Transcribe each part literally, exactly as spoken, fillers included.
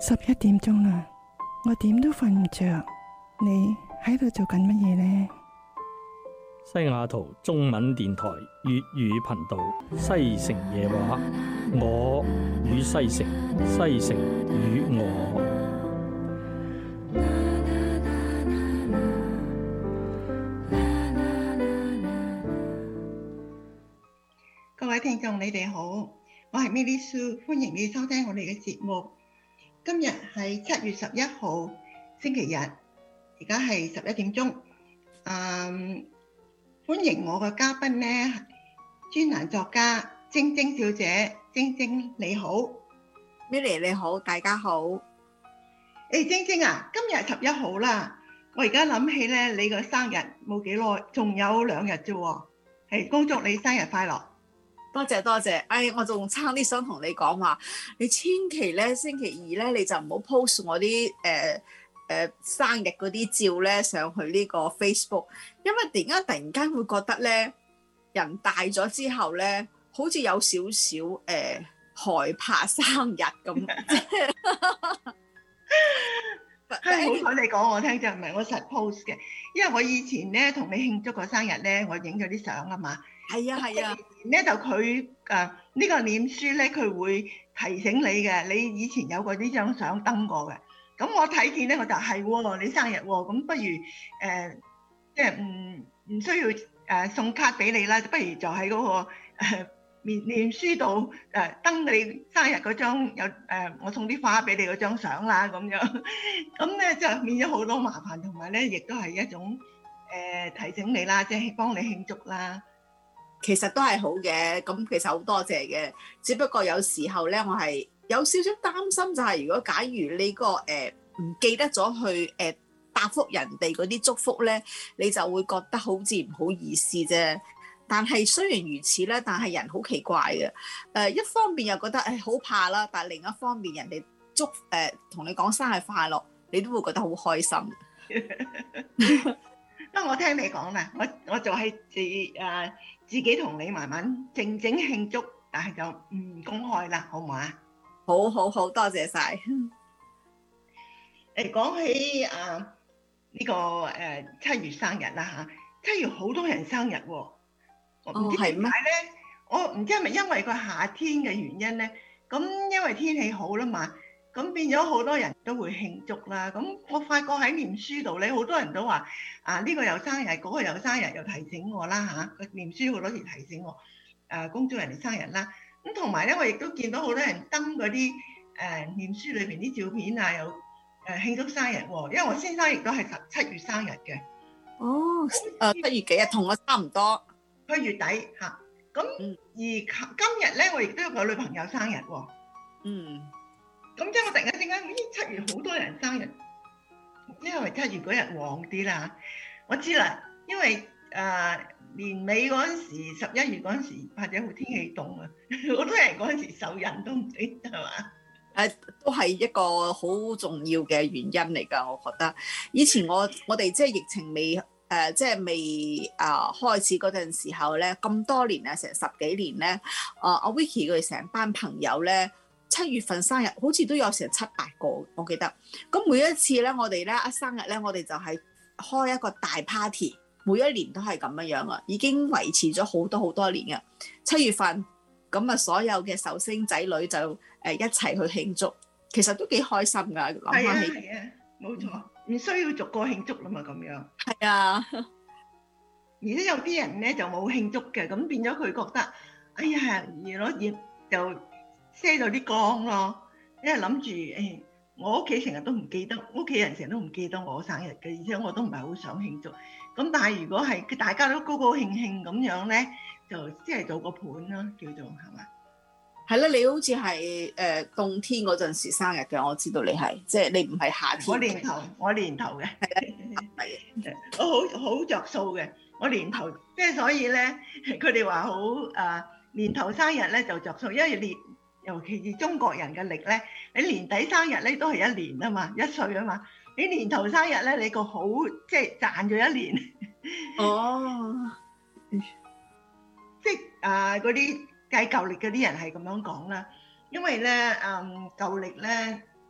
十一點鐘啦，我點都瞓唔着。你喺度做緊乜嘢呢？ 西雅圖中文電台粵語頻道西城夜話，我與西城，西城與我。 各位聽眾，你哋好，我係 Milly Sue， 歡迎你收聽我哋嘅節目。今日係七月十一號星期日，而家係十一點鐘。嗯，歡迎我嘅嘉賓呢，專欄作家晶晶小姐。晶晶你好。 Milly 你好，大家好。 誒，晶晶啊，今日十一號啦，我而家諗起咧，你個生日冇幾耐，仲有兩日啫喎，係恭祝你生日快樂。 多謝多謝，哎，我仲差啲想同你講話，你千祈咧星期二咧你就唔好 post 我啲誒誒生日嗰啲照咧上去呢個 Facebook， 因為點解突然間會覺得咧人大咗之後咧，好似有少少誒害怕生日咁。 係好彩你講我聽就唔係我實 post 嘅，因為我以前咧同你慶祝個生日咧，我影咗啲相啊嘛。 係啊係啊， 咧就佢誒呢個臉書咧，佢會提醒你嘅，你以前有過呢張相登過嘅。咁我睇見咧，我就係喎，你生日喎，咁不如誒、呃、即係唔唔需要誒、呃、送卡俾你啦，不如就喺嗰、那個誒、呃、面臉書度誒、呃、登你生日嗰張有誒、呃、我送啲花俾你嗰張相啦，咁樣咁咧就免咗好多麻煩，同埋咧亦都係一種誒、呃、提醒你啦，即係幫你慶祝啦。 其實都係好嘅，咁其實好多謝嘅，只不過有時候咧，我係有少少擔心，就係如果假如你個誒唔記得咗去誒、呃、答覆人哋嗰啲祝福咧，你就會覺得好似唔好意思啫。但係雖然如此咧，但係人好奇怪嘅，誒、呃、一方面又覺得誒好怕啦，但係另一方面人哋祝誒同、呃、你講生日快樂，你都會覺得好開心。 不過我聽你講啦，我我就係自誒。呃自己同你慢慢靜靜慶祝，但係就唔公開啦，好唔好啊？ 好好好，多謝晒。 誒，講起啊呢個誒七月生日啦嚇，七月好多人生日喎，我唔知點解咧，我唔知係咪因為個夏天嘅原因咧，咁因為天氣好啦嘛。咁變咗好多人都會慶祝啦。咁我發覺喺臉書度咧，好多人都話啊呢個又生日，嗰個又生日，又提醒我啦嚇。個臉書好多時提醒我誒恭祝人哋生日啦。咁同埋咧，我亦都見到好多人登嗰啲誒臉書裏邊啲照片啊，又誒慶祝生日喎。因為我先生亦都係十七月生日嘅。 哦，誒七月幾日同我差唔多， 七月底嚇。咁而今日咧，我亦都有個女朋友生日喎。 嗯。 咁即係我突然間點解咦七月好多人生日，因為七月嗰日旺啲啦。我知啦，因為誒、呃、年尾嗰陣時，十一月嗰陣時，或者好天氣凍啊，好多人嗰陣時受孕都唔知係嘛？誒、 呃，都係一個好重要嘅原因嚟㗎。我覺得以前我我哋即係疫情未誒、呃，即係未啊、呃、開始嗰陣時候咧，咁多年啊，成十幾年咧，啊阿 Vicky 佢哋成班朋友咧。七月份生日好似都有成七八個，我記得。咁每一次咧，我哋咧一生日咧，我哋就係開一個大 party，每一年都係咁樣樣啊，已經維持咗好多好多年嘅。七月份咁啊，所有嘅壽星仔女就誒一齊去慶祝，其實都幾開心噶。諗翻起係啊，冇錯，唔需要逐個慶祝啦嘛，咁樣。 係啊， 而且有啲人咧就冇慶祝嘅，咁變咗佢覺得，哎呀，而攞熱就遮咗啲光咯，因為諗住誒，我屋企成日都唔記得，屋企人成日都唔記得我生日嘅，而且我都唔係好想慶祝。咁但係如果係大家都高高興興咁樣咧，就即係做個盤咯，叫做係嘛？ 係啦，你好似係誒冬天嗰陣時生日嘅，我知道你係，即係你唔係夏天。 我年頭，我年頭嘅，係啊，我好好着數嘅，我年頭，即係所以咧，佢哋話好誒年頭生日咧就着數，因為年。尤其是中國人嘅曆咧，你年底生日咧都係一年啊嘛，一歲啊嘛。你年頭生日咧，你個好即係賺咗一年。 哦， 即係啊嗰啲計舊曆嗰啲人係咁樣講啦，因為咧嗯舊曆咧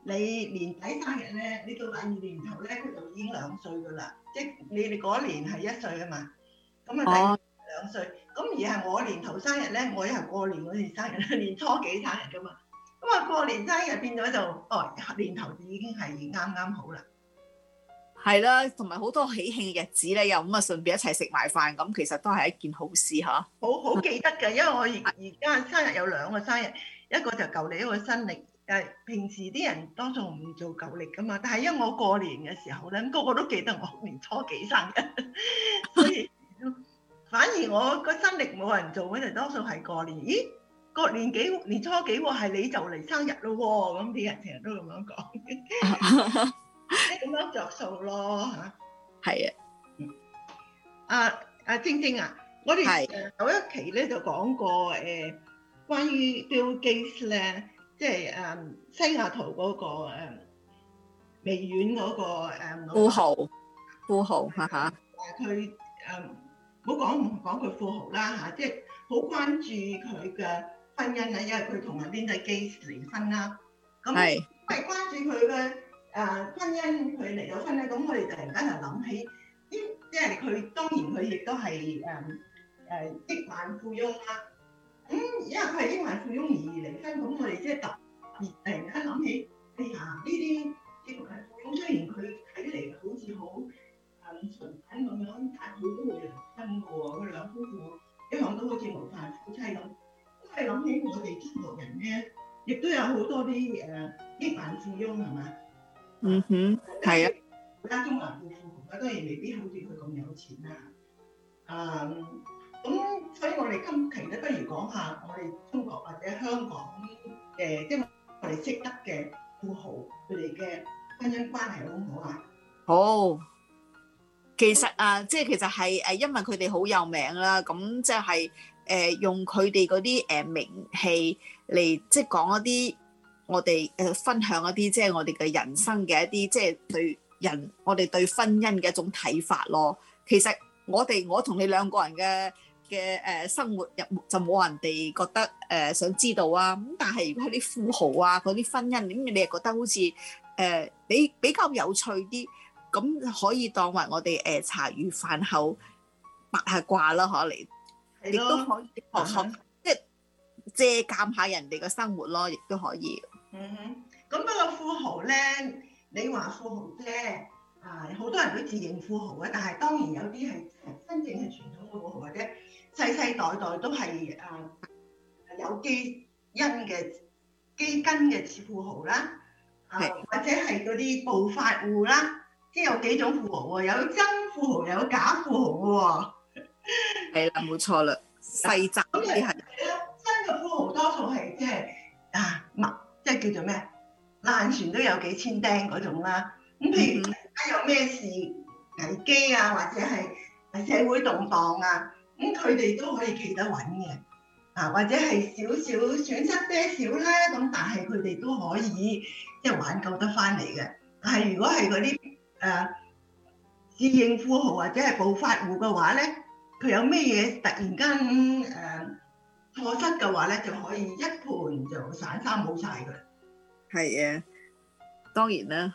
你年底生日咧，你到第二年頭咧，佢就已經兩歲噶啦，即係你哋嗰年係一歲啊嘛，咁啊第二年兩歲，咁、哦、而係我年頭生日咧，我又係過年嗰時生日，年初幾生日噶嘛，咁啊過年生日變咗就哦年頭就已經係啱啱好啦。 係啦，同埋好多喜慶嘅日子咧，又咁啊順便一齊食埋飯，咁其實都係一件好事嚇。 好好記得嘅，因為我而而家生日有兩個生日，一個就舊歷，一個新歷。誒平時啲人多數唔做舊歷噶嘛，但係因為我過年嘅時候咧，個個都記得我年初幾生日，所以反而我個新歷冇人做，嗰陣多數係過年。咦，過年幾年初幾喎？係你就嚟生日咯喎！咁啲人成日都咁樣講，即係咁樣着數咯嚇。係啊，啊啊晶晶啊，我哋誒有一期咧就講過誒關於 Bill Gates 咧。即係誒西雅圖嗰個誒微軟嗰個誒富豪，富豪嚇嚇。 誒佢誒唔好講唔講佢富豪啦嚇，即係好關注佢嘅婚姻啊，因為佢同阿 Linda Gates 離婚啦。咁係因為關注佢嘅誒婚姻，佢離咗婚咧，咁我哋突然間就諗起，即係佢當然佢亦都係誒誒億萬富翁啦。咁、嗯、因為佢係億萬富翁而離婚，咁我哋即係特別突然間諗起，哎呀呢啲億萬富翁雖然佢睇嚟好似好誒純品咁樣，但係佢都會離婚嘅喎。佢兩夫婦一向都好似模範夫妻咁。都係諗起我哋中國人咧，亦都有好多啲誒億萬富翁係嘛？ 嗯哼，係啊。 家中華富富豪當然未必好似佢咁有錢啦。嗯。咁所以我哋今期咧，不如講下我哋中國或者香港誒，即係我哋識得嘅富豪佢哋嘅婚姻關係好唔好啊？ 好，其實啊，即係其實係誒，因為佢哋好有名啦，咁即係誒用佢哋嗰啲誒名氣嚟，即係講一啲我哋誒分享一啲即係我哋嘅人生嘅一啲即係對人我哋對婚姻嘅一種睇法咯。其實我哋我同你兩個人嘅嘅誒生活入就冇人哋覺得誒、呃、想知道啊，咁但係如果係啲富豪啊嗰啲婚姻，咁你係覺得好似誒比比較有趣啲，咁可以當為我哋誒、呃、茶餘飯後八下卦啦，可嚟亦都可以學學即係借鑑下人哋嘅生活咯，亦都可以。 嗯哼，咁不過富豪咧，你話富豪啫。啊！好多人都自認富豪嘅，但係當然有啲係真正係傳統嘅富豪，或者世世代代都係啊有基因嘅基根嘅富豪啦，啊或者係嗰啲暴發戶啦，即係有幾種富豪喎，有真富豪，有假富豪嘅喎。 係啦，冇錯啦，細則嗰啲係。 真嘅富豪多數係即係啊，唔即係叫做咩？爛船都有幾千釘嗰種啦。咁譬如有咩事危機啊，或者係社會動盪啊，咁佢哋都可以企得穩嘅，啊或者係少少損失些少咧，咁但係佢哋都可以即係挽救得翻嚟嘅。但係如果係嗰啲誒自認富豪或者係暴發戶嘅話咧，佢有咩嘢突然間誒、呃、錯失嘅話咧，就可以一盤就散沙冇晒㗎。 係啊，當然啦。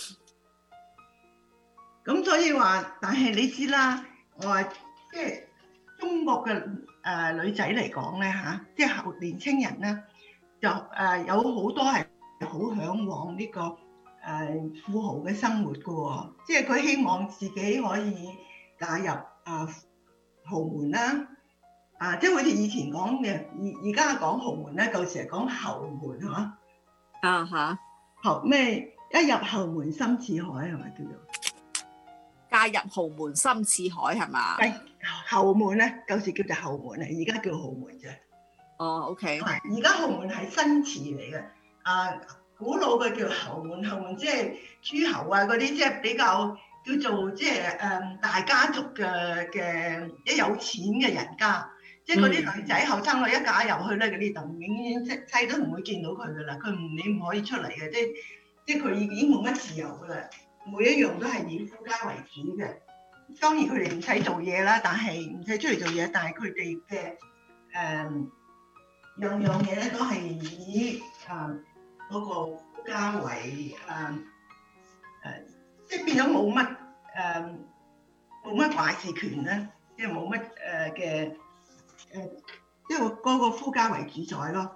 咁所以話，但係你知啦，我話即係中國嘅誒、呃、女仔嚟講咧嚇，即係後年青人咧，就誒、呃、有好多係好嚮往呢、這個誒、呃、富豪嘅生活嘅喎、哦，即係佢希望自己可以嫁入啊、呃、豪門啦，啊即係好似以前講嘅，而而家講豪門咧，舊時係講後門係嘛？ 啊嚇， 後咩一入後門深似海係咪叫做？ 嫁入豪門深似海係嘛？ 係後門咧，舊時叫做後門啊，而家叫豪門啫。 哦 ，OK。 係而家豪門係新詞嚟嘅。啊，古老嘅叫後門，後門即係諸侯啊嗰啲，即係比較叫做即係誒大家族嘅嘅一有錢嘅人家。即係嗰啲女仔後生女一嫁入去咧，嗰啲就永遠即妻都唔會見到佢噶啦，佢唔你唔可以出嚟嘅，即係即係佢已經冇乜自由噶啦。每一樣都係以夫家為主嘅，當然佢哋唔使做嘢啦，但係唔使出嚟做嘢，但係佢哋嘅誒樣樣嘢咧都係以誒嗰個夫家為誒誒，即係變咗冇乜誒冇乜話事權咧，即係冇乜誒嘅誒，即係嗰個夫家為主宰咯。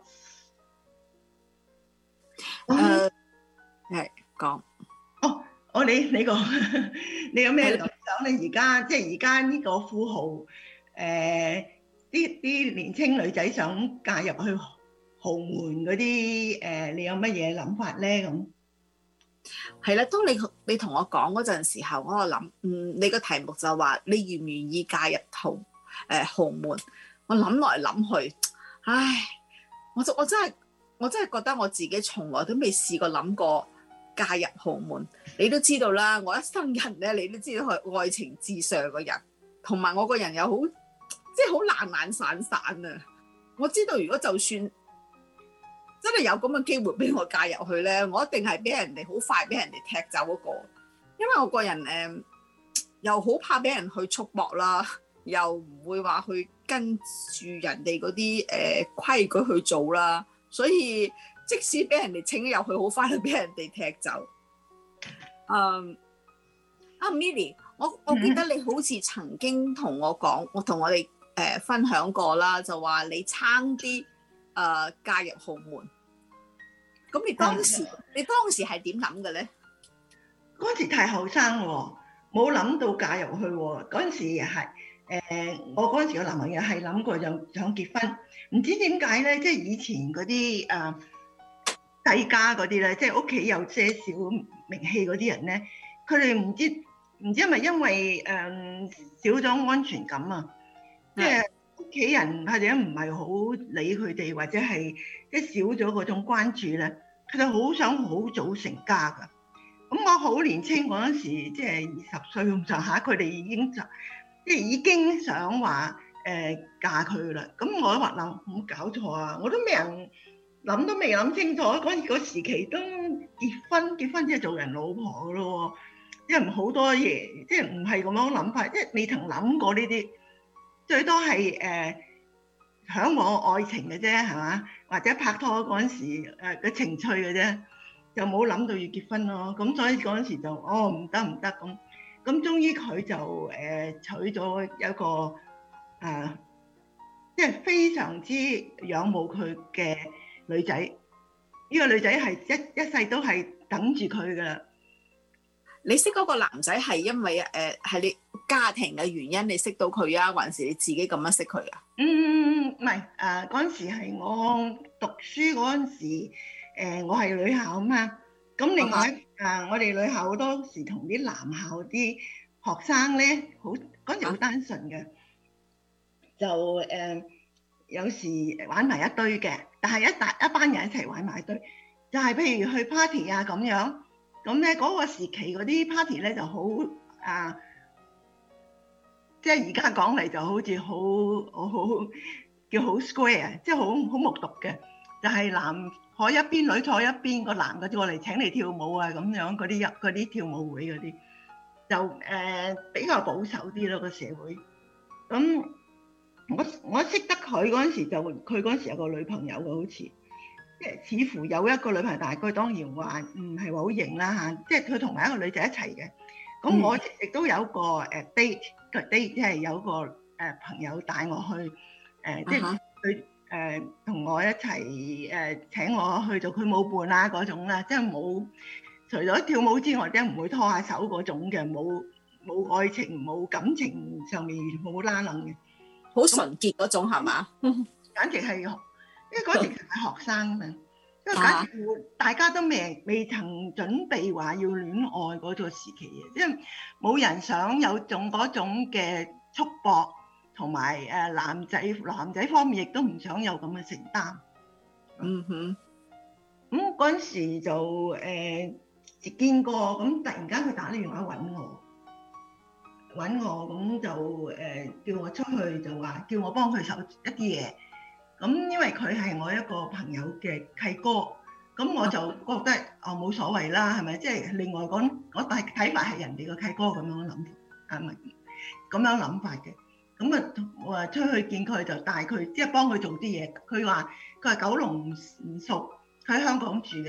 誒係講哦，我你你個你有咩諗想咧？而家即係而家呢個富豪誒，啲啲年青女仔想嫁入去豪門嗰啲誒，你有乜嘢諗法咧？咁係啦，當你你同我講嗰陣時候，我諗，嗯，你個題目就話你願唔願意嫁入豪誒、呃、豪門？我諗來諗去，唉，我就我真係我真係覺得我自己從來都未試過諗過嫁入豪門。你都知道啦，我一生人咧，你都知道係愛情至上嘅人，同埋我個人又好即係好懶懶散散啊！我知道如果就算真係有咁嘅機會俾我嫁入去咧，我一定係俾人哋好快俾人哋踢走嗰個，因為我個人誒、呃、又好怕俾人去束縛啦，又唔會話去跟住人哋嗰啲誒規矩去做啦，所以即使俾人哋請入去，好快就俾人哋踢走。嗯，阿 Milly， 我我記得你好似曾經同我講，我同我哋誒、呃、分享過啦，就話你差啲誒嫁入豪門。咁你當時、嗯、你當時係點諗嘅咧？ 嗰時太後生喎，冇諗到嫁入去喎。嗰陣時係誒，我嗰陣時個男朋友係諗過想想結婚，唔知點解咧？即係以前嗰啲誒世家嗰啲咧，即係屋企有些少名氣嗰啲人咧，佢哋唔知唔知係咪因為誒、呃、少咗安全感啊？即係屋企人或者唔係好理佢哋，或者係即係少咗嗰種關注咧。佢哋好想好早成家㗎，咁我好年青嗰陣時，即係二十歲咁上下，佢哋已經就即係已經想話誒、呃、嫁佢啦。咁我話諗冇搞錯啊，我都未人諗都未諗清楚，嗰時嗰時期都結婚，結婚即係做人老婆咯，即係好多嘢，即係唔係咁樣諗法，即係未曾諗過呢啲，最多係誒。呃嚮往愛情嘅啫，係嘛？或者拍拖嗰陣時誒嘅、呃、情趣嘅啫，就冇諗到要結婚咯。咁所以嗰陣時就哦唔得唔得咁，咁終於佢就誒、呃、娶咗一個誒，即、呃、係、就是、非常之仰慕佢嘅女仔。呢、這個女仔係一一世都係等住佢噶啦。 你識嗰個男仔係因為誒係、呃、你家庭嘅原因你識到佢啊，還是你自己咁樣識佢啊？ 嗯，唔係誒，嗰陣時係我讀書嗰陣時，呃、我係女校啊嘛。咁另外誒、uh-huh. 啊，我哋女校好多時同啲男校啲學生咧，好嗰陣時好單純嘅，就誒、呃、有時玩埋一堆嘅，但係一大一班人一齊玩埋一堆，就係、是、譬如去 party 啊咁樣。咁咧嗰個時期嗰啲 party 咧就好啊，即係而家講嚟就好似好好叫好 square，即係好好木獨嘅，就係、是、男坐一邊，女坐一邊，個男嘅過嚟請你跳舞啊咁樣，嗰啲入嗰啲跳舞會嗰啲就誒、呃、比較保守啲咯個社會。咁我我識得佢嗰陣時就佢嗰陣時有個女朋友嘅好似。即係似乎有一個女朋友，但係佢當然話唔係話好型啦嚇。即係佢同埋一個女仔一齊嘅。咁我亦都有個誒 date 個 date，即係有個誒朋友帶我去誒，即係佢誒同我一齊誒請我去做佢舞伴啦嗰種啦。即係冇除咗跳舞之外，即係唔會拖下手嗰種嘅，冇冇愛情冇感情上面冇拉楞嘅， 好純潔嗰種係嘛？ 簡直係。因為嗰時係學生嘛，因為簡直大家都未未曾準備話要戀愛嗰個時期嘅，因為冇人想有種嗰種嘅束縛，同埋誒男仔男仔方面亦都唔想有咁嘅承擔。 嗯哼， 咁嗰陣時就誒見過，咁突然間佢打電話揾我，揾我咁就誒叫我出去，就話叫我幫佢手一啲嘢。咁因為佢係我一個朋友嘅契哥，咁我就覺得哦冇所謂啦，係咪？即係另外講，我大睇法係人哋個契哥咁樣諗法，係咪咁樣諗法嘅？咁啊，我話出去見佢就帶佢，即係幫佢做啲嘢。佢話佢係九龍唔熟，佢喺香港住嘅，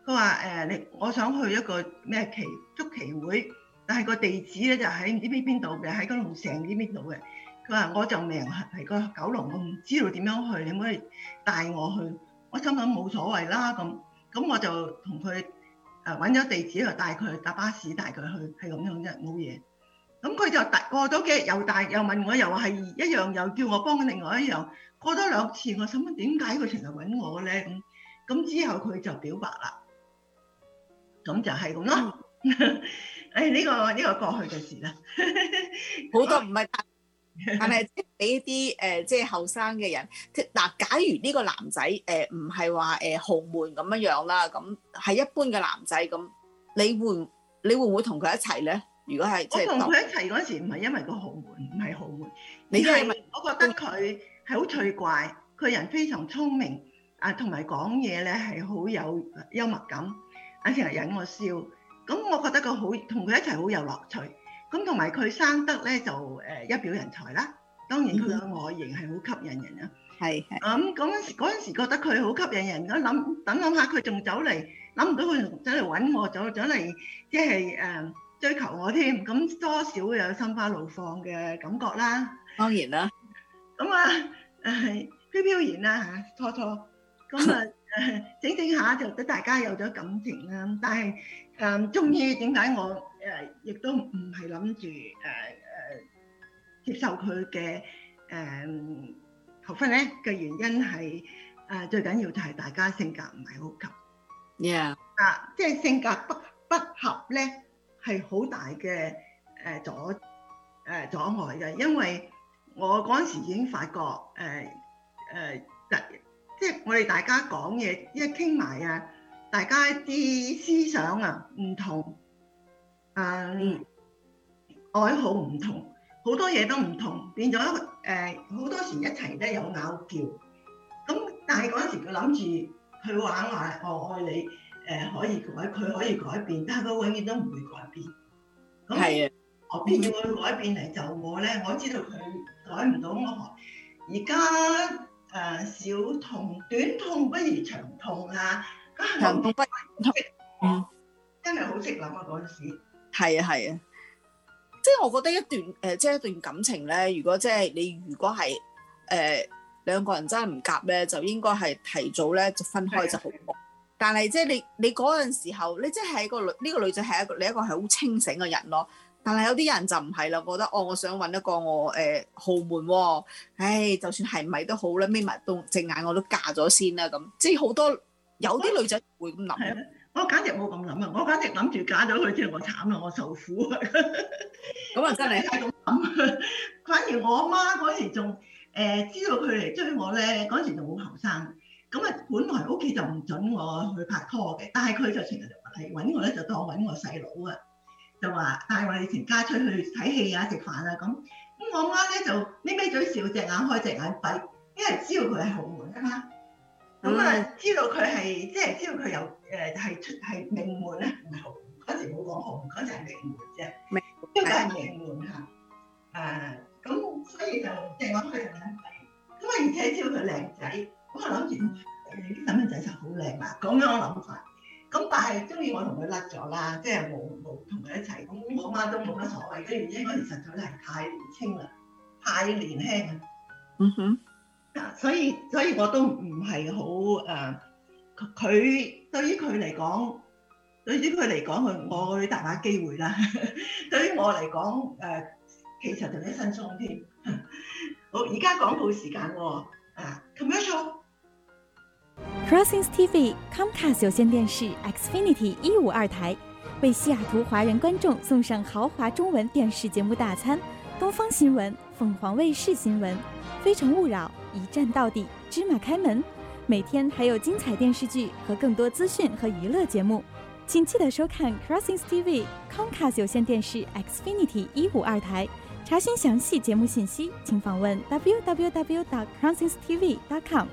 佢話誒你我想去一個咩棋捉棋會，但係個地址咧就喺唔知邊邊度嘅，喺九龍城唔知邊度嘅。佢話我就命係個九龍，我唔知道點樣去，你可唔可以帶我去？我心諗冇所謂啦，咁咁我就同佢誒揾咗地址，就帶佢搭巴士帶佢去，係咁樣啫，冇嘢。咁佢就帶過咗幾日又帶又問我，又係一樣，又叫我幫另外一樣。過多兩次，我心諗點解佢成日揾我咧？咁咁之後佢就表白啦，咁就係咁咯。誒呢個呢個過去嘅事啦， 好多唔係，但係即係俾啲誒即係後生嘅人，即嗱，假如呢個男仔誒唔係話誒豪門咁樣樣啦，咁係一般嘅男仔咁，你會你會唔會同佢一齊咧？如果係即係，我同佢一齊嗰時唔係因為個豪門，唔係豪門，你係我覺得佢係好趣怪，佢人非常聰明啊，同埋講嘢咧係好有幽默感，啊成日引我笑，咁我覺得佢好同佢一齊好有樂趣。咁同埋佢生得咧就誒一表人才啦，當然佢嘅外形係好吸引人啊。係係。咁嗰陣時嗰陣時覺得佢好吸引人，咁諗等諗下佢仲走嚟，諗唔到佢仲走嚟揾我，走走嚟即係誒追求我添，咁多少有心花怒放嘅感覺啦。當然啦。咁啊誒飄飄然啦嚇，初初咁啊誒整整下就得大家有咗感情啦，但係誒終於點解我誒亦都唔係諗住誒誒接受佢嘅誒求婚咧嘅原因係誒最緊要就係大家性格唔係好合。Yeah。啊，即係性格不不合咧係好大嘅誒阻誒阻礙嘅，因為我嗰陣時已經發覺誒誒即係我哋大家講嘢一傾埋啊，大家啲思想啊唔同。嗯，愛好唔同，好多嘢都唔同，變咗誒好多時一齊咧有拗撬。咁但係嗰陣時佢諗住佢話話我愛你誒、呃、可以改，佢可以改變，但係佢永遠都唔會改變。咁係啊，我偏要佢改變嚟就我咧，我知道佢改唔到我。而家誒小痛短痛不如長痛啊！長痛不如痛，嗯，真係好識諗啊嗰陣時。係啊係啊，即係我覺得一段誒、呃，即係一段感情咧。如果即係你，如果係誒兩個人真係唔夾咧，就應該係提早咧就分開就好。但係即係你你嗰陣時候，你即係一個女呢、呢個女仔係一個你一個係好清醒嘅人咯。但係有啲人就唔係啦，覺得哦，我想揾一個我誒、呃、豪門喎、哦，唉，就算係唔係都好啦，眯埋到隻眼我都嫁咗先啦咁。即係好多有啲女仔會咁諗。我簡直冇咁諗啊！我簡直諗住嫁咗佢之後，我慘啦，我受苦啊！咁啊，真係係咁諗。反而我阿媽嗰時仲誒、呃、知道佢嚟追我咧，嗰時仲好後生。咁啊，本來屋企就唔準我去拍拖嘅，但係佢就成日嚟揾我咧，就當揾我細佬啊，就話帶我哋全家出去睇戲啊、食飯啊咁。咁我媽咧就眯眯嘴笑，隻眼開隻眼閉，因為知道佢係豪門啊嘛。咁啊、嗯，知道佢係即係知道佢有誒係出係名門咧，唔係豪門。嗰時冇講豪門，嗰時係名門啫。名門，因為係名門嚇。誒，咁所以就即係我開隻眼閉。咁啊，而且知道佢靚仔，咁我諗住誒啲細蚊仔就好靚啦。咁樣我諗法。咁但係終於我同佢甩咗啦，即係冇冇同佢一齊。咁我媽都冇乜所謂嘅原因，嗰時實在係太年輕啦，太年輕啊。嗯哼。所以所以我都唔係好誒，佢、呃、對於佢嚟講，對於佢嚟講，佢我會大把機會啦。對於我嚟講，誒、呃、其實就一身鬆添。好，而家廣告時間喎，啊 commercial。Crossings T V Comcast 有線電視 Xfinity 一五二台，為西雅圖華人觀眾送上豪華中文電視節目大餐：東方新聞、鳳凰衛視新聞、非誠勿擾、一站到底、芝麻開門，每天還有精彩電視劇和更多資訊和娛樂節目，請記得收看 Crossings T V Comcast 有線電視 Xfinity 一五二台。查詢詳細節目信息，請訪問 w w w dot crossings t v dot com。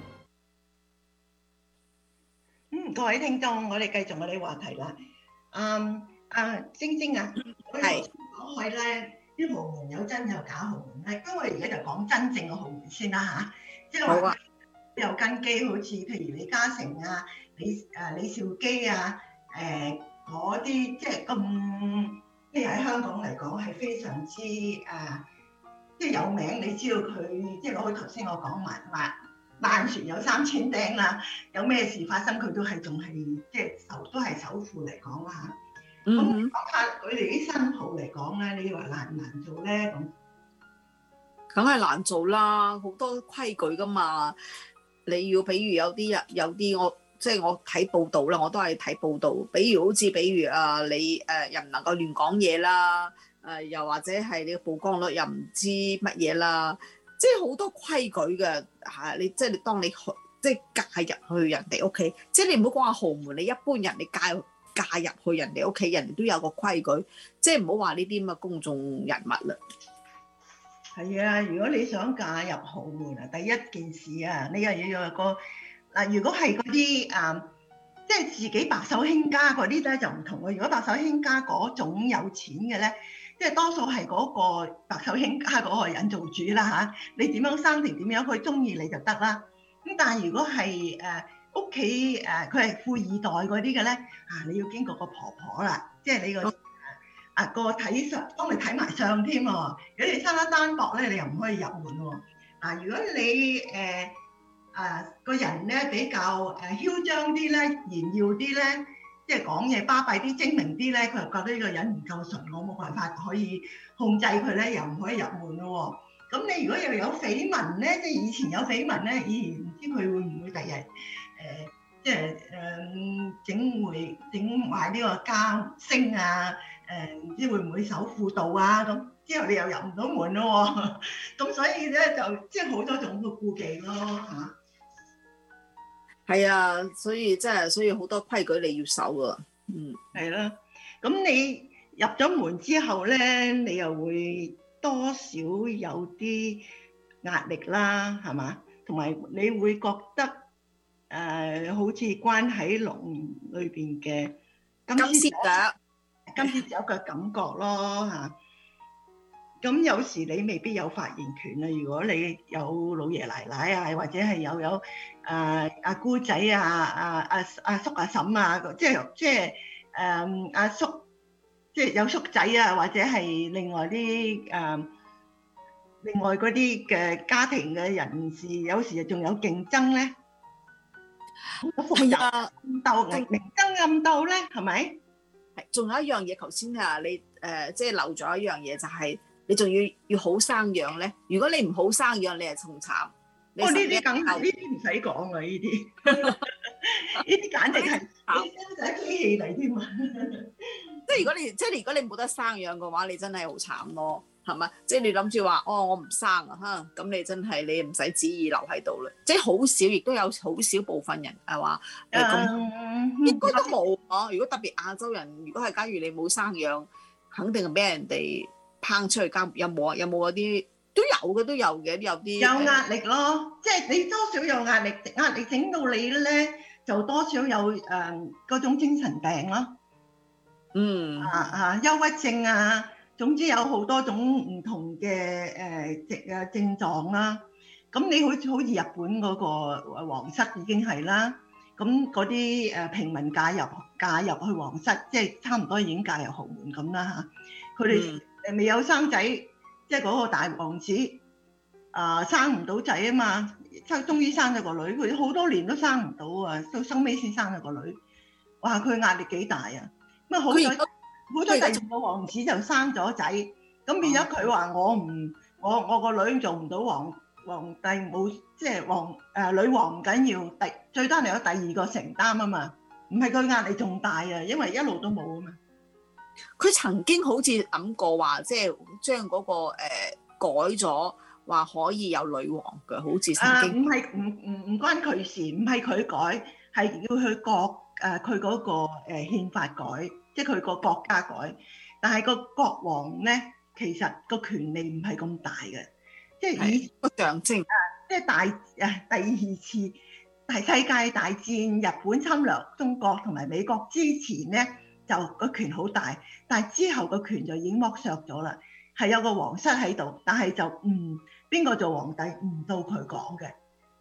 嗯，各位聽眾，我哋繼續我哋話題啦。嗯，啊，晶晶啊，係講開咧，啲豪門有真有假豪門咧。咁我哋而家就講真正嘅豪門先啦吓，即係話有根基，好似譬如李嘉誠啊、 李誒李兆基啊，誒嗰啲即係咁，即係喺香港嚟講係非常之誒、呃，即係有名。你知道佢即係攞佢頭先我講萬萬萬船有三千釘啦，有咩事發生佢都係仲係即係首都係首富嚟講啦嚇。咁講下佢哋啲新抱嚟講咧，你話難唔難做咧？咁梗係難做啦，好多規矩噶嘛。你要比如有啲人有啲我即係我睇報道啦，我都係睇報道。比如好似比如啊，你誒又唔能夠亂講嘢啦，誒又或者係你嘅曝光率又唔知乜嘢啦，即係好多規矩嘅嚇。你即係你當你去即係介入去人哋屋企，即係你唔好講話豪門，你一般人你介入。介入去人哋屋企，人哋都有個規矩，即係唔好話呢啲咁嘅公眾人物啦。 係啊，如果你想嫁入豪門啊，第一件事啊，你又要有個嗱，如果係嗰啲啊，即係自己白手興家嗰啲咧就唔同嘅。如果白手興家嗰種有錢嘅咧，即係多數係嗰個白手興家嗰個人做主啦嚇。你點樣生成點樣，佢中意你就得啦。咁但係如果係誒，屋企誒佢係富二代嗰啲嘅咧，啊你要經過個婆婆啦，即係你個啊個睇相，幫你睇埋相添喎。如果你生得單薄咧，你又唔可以入門喎。啊，如果你誒啊個人咧比較誒囂張啲咧，炫耀啲咧，即係講嘢巴閉啲、精明啲咧，佢又覺得呢個人唔夠純，我冇辦法可以控制佢咧，又唔可以入門咯喎。咁你如果又有緋聞咧，即係以前有緋聞咧，咦唔知佢會唔會第日？誒、呃，即係誒整會整壞呢個家聲啊！誒、呃，唔知會唔會守婦道啊？咁之後你又入唔到門咯喎、哦，咁所以咧就即係好多種嘅顧忌咯嚇。 係啊，所以即係所以好多規矩你要守啊。嗯， 係啦。咁你入咗門之後咧，你又會多少有啲壓力啦，係嘛？同埋你會覺得。誒、呃，好似關喺籠裏邊嘅金絲雀，金絲雀嘅感覺咯嚇。咁有時你未必有發言權啊。如果你有老爺奶奶啊，或者係有有誒阿、呃、姑仔啊、阿阿阿叔阿嬸啊，即係即係誒阿叔，即係有叔仔啊，或者係另外啲誒、呃、另外嗰啲嘅家庭嘅人士，有時仲有競爭咧。 係啊， 鬥明明爭暗鬥咧，係咪？ 係，仲有一樣嘢，頭先啊，你誒即係漏咗一樣嘢，就係、是、你仲要要好生養咧。如果你唔好生養，你係仲慘。 哦，呢啲梗係呢啲唔使講啊！呢啲呢啲簡直係生仔機器嚟添啊！ 即係如果你即係如果你冇得生養嘅話，你真係好慘咯。係嘛？即係你諗住話，哦，我唔生啊，嚇！咁你真係你唔使旨意留喺度啦。即係好少，亦都有好少部分人係話誒咁，應該都冇啊。如果特別亞洲人，如果係假如你冇生養，肯定係俾人哋拋出去監。有冇啊？有冇嗰啲都有嘅，都有嘅，有啲有壓力咯。即係你多少有壓力，壓力整到你咧，就多少有誒嗰種精神病咯。 嗯啊啊，憂鬱症啊。總之有好多種唔同嘅誒症誒症狀啦。咁你好似好似日本嗰個皇室已經係啦。咁嗰啲誒平民嫁入嫁入去皇室，即係差唔多已經嫁入豪門咁啦嚇。佢哋誒未有生仔，即係嗰個大王子啊、呃、生唔到仔啊嘛，終終於生咗個女。佢好多年都生唔到啊，到收尾先生咗個女。哇！佢壓力幾大啊！咁啊好彩。好彩第二個王子就生咗仔，咁變咗佢話我唔我我個女做唔到皇皇帝冇，即係皇誒女王唔緊要，第最多係有第二個承擔啊嘛，唔係佢壓力仲大啊，因為一路都冇啊嘛。 佢曾經好似諗過話，即係將嗰個誒改咗，話可以有女王嘅，好似曾經。誒唔係唔唔唔關佢事，唔係佢改，係要去國誒佢嗰個誒憲法改。即係佢個國家改，但係個國王咧，其實個權力唔係咁大嘅，即係以個象徵啊，即係大誒第二次大世界大戰，日本侵略中國同埋美國之前咧，就個權好大，但係之後個權就已經剝削咗啦，係有個皇室喺度，但係就唔邊個做皇帝唔到佢講嘅，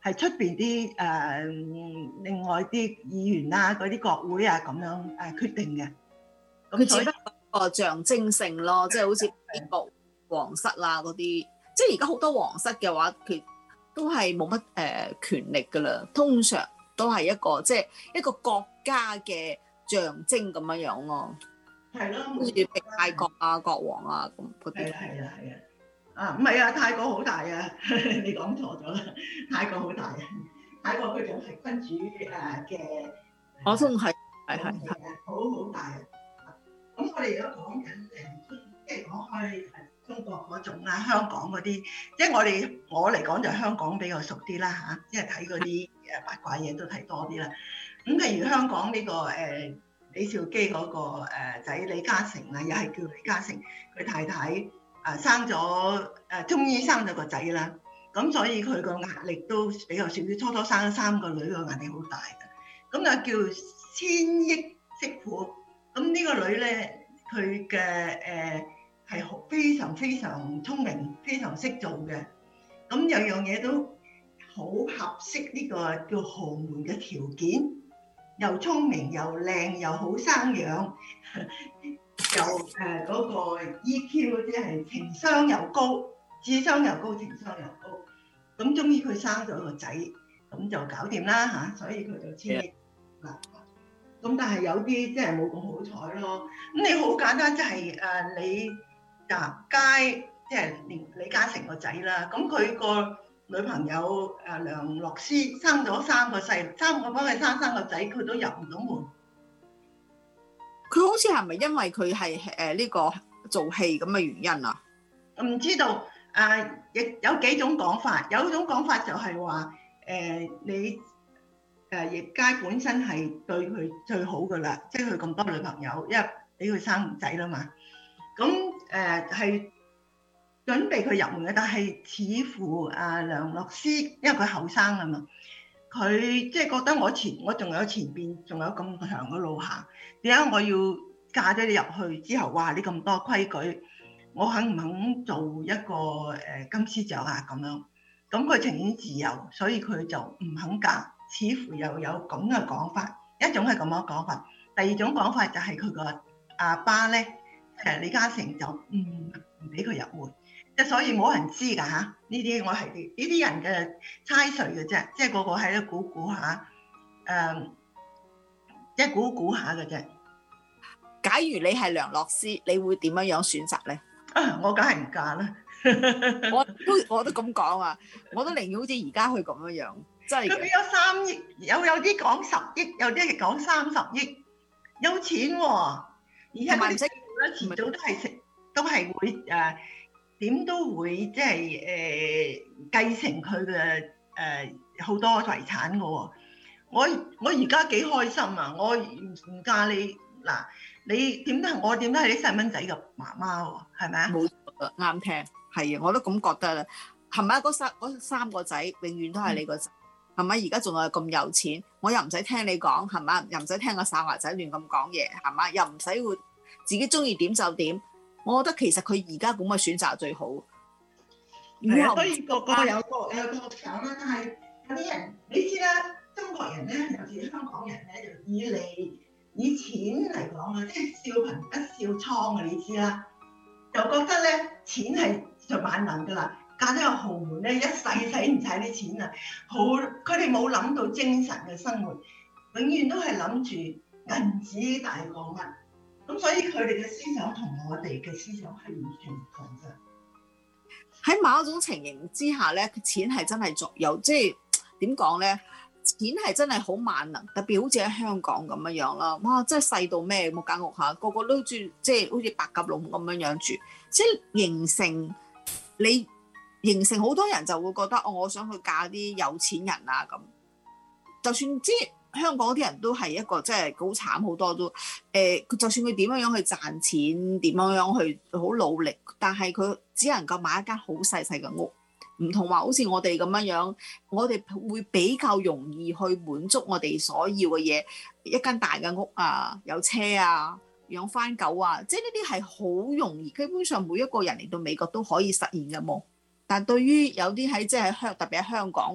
係出邊啲誒另外啲議員啊、嗰啲國會啊咁樣誒、呃、決定嘅。 佢只不過個象徵性咯，即係好似英國皇室啦嗰啲，即係而家好多皇室嘅話，佢都係冇乜誒權力噶啦，通常都係一個即係一個國家嘅象徵咁樣樣咯。 係咯， 好似泰國啊、國王啊咁嗰啲。 係啊係啊係啊，啊唔係啊，泰國好大啊，你講錯咗啦，泰國好大啊，泰國佢就係君主誒嘅。 我都係係係係， 好好大啊！咁我哋而家講緊誒，即係講開誒中國嗰種啦，香港嗰啲，即係我哋我嚟講就香港比較熟啲啦嚇，即係睇嗰啲誒八卦嘢都睇多啲啦。咁譬如香港呢個誒李兆基嗰個誒仔李嘉誠啊，又係叫李嘉誠，佢太太誒生咗誒，終於生咗個仔啦。咁所以佢個壓力都比較少啲，初初生咗三個女，個壓力好大嘅。咁就叫千億媳婦。咁呢個女咧，佢嘅誒係好非常非常聰明，非常識做嘅。咁有樣嘢都好合適呢個叫豪門嘅條件，又聰明又靚又好生養，又誒嗰個 E Q 即係情商又高，智商又高，情商又高。咁終於佢生咗個仔，咁就搞掂啦嚇，所以佢就千億嗱。咁但係有啲即係冇咁好彩咯。咁你好簡單，即係誒李達佳，即係李李嘉誠個仔啦。咁佢個女朋友誒梁洛施生咗三個細，三個幫佢生三個仔，佢都入唔到門。 佢好似係咪因為佢係誒呢個做戲咁嘅原因啊？ 唔知道誒，亦有幾種講法。有一種講法就係話誒你。誒葉佳本身係對佢最好噶啦，即係佢咁多女朋友，因為俾佢生仔啦嘛。咁誒係準備佢入門嘅，但係似乎啊梁洛施，因為佢後生啊嘛，佢即係覺得我前我仲有前邊仲有咁長嘅路行，點解我要嫁咗你入去之後，哇！你咁多規矩，我肯唔肯做一個誒金絲雀啊咁樣？咁佢情願自由，所以佢就唔肯嫁。似乎又有咁嘅講法，一種係咁樣講法，第二種講法就係佢個阿爸咧，誒李嘉誠就唔唔俾佢入門，即係所以冇人知㗎嚇。呢啲我係呢啲人嘅猜測嘅啫，即係個個喺度估估下，誒即係估估下嘅啫。 假如你係梁洛施，你會點樣樣選擇咧？ 啊，我梗係唔嫁啦。 我都我都咁講啊，我都寧願好似而家去咁樣樣。佢俾咗三億，有有啲講十億，有啲係講三十億，有錢喎、哦。而且佢哋咧遲早都係食，都係會誒點、呃、都會即係誒繼承佢嘅誒好多遺產嘅喎、哦。我我而家幾開心啊！我唔唔嫁你嗱，你點都係我點都係啲細蚊仔嘅媽媽喎，係咪啊？ 冇錯，啱聽，係啊，我都咁覺得啦。係咪嗰三嗰三個仔永遠都係你個仔？係咪？而家仲係咁有錢，我又唔使聽你講，係嘛？又唔使聽個耍華仔亂咁講嘢，係嘛？又唔使會自己中意點就點。我覺得其實佢而家咁嘅選擇最好。 係啊，所以個個有個有個想啦，但係有啲人你知啦，中國人咧，尤其是香港人咧，就以利以錢嚟講啊，即係笑貧不笑娼啊，你知啦，就覺得咧錢係就萬能㗎啦。嫁咗個豪門咧，一世使唔晒啲錢啊！好，佢哋冇諗到精神嘅生活，永遠都係諗住銀紙大過乜。咁所以佢哋嘅思想同我哋嘅思想係完全唔同嘅。 喺某一種情形之下咧，錢係真係作有，即係點講咧？錢係真係好萬能，特別好似喺香港咁樣樣啦。哇！真係細到咩冇間屋下，個個都住即係好似白鴿籠咁樣樣住，即係形成你。形成好多人就會覺得哦，我想去嫁啲有錢人啊咁。就算即係香港啲人都係一個即係好慘，好多都誒、呃。就算佢點樣樣去賺錢，點樣樣去好努力，但係佢只能夠買一間好細細嘅屋。唔同話好似我哋咁樣樣，我哋會比較容易去滿足我哋所要嘅嘢，一間大嘅屋啊，有車啊，養番狗啊，即係呢啲係好容易，基本上每一個人嚟到美國都可以實現嘅夢。但對於有啲喺即係香，特別喺香港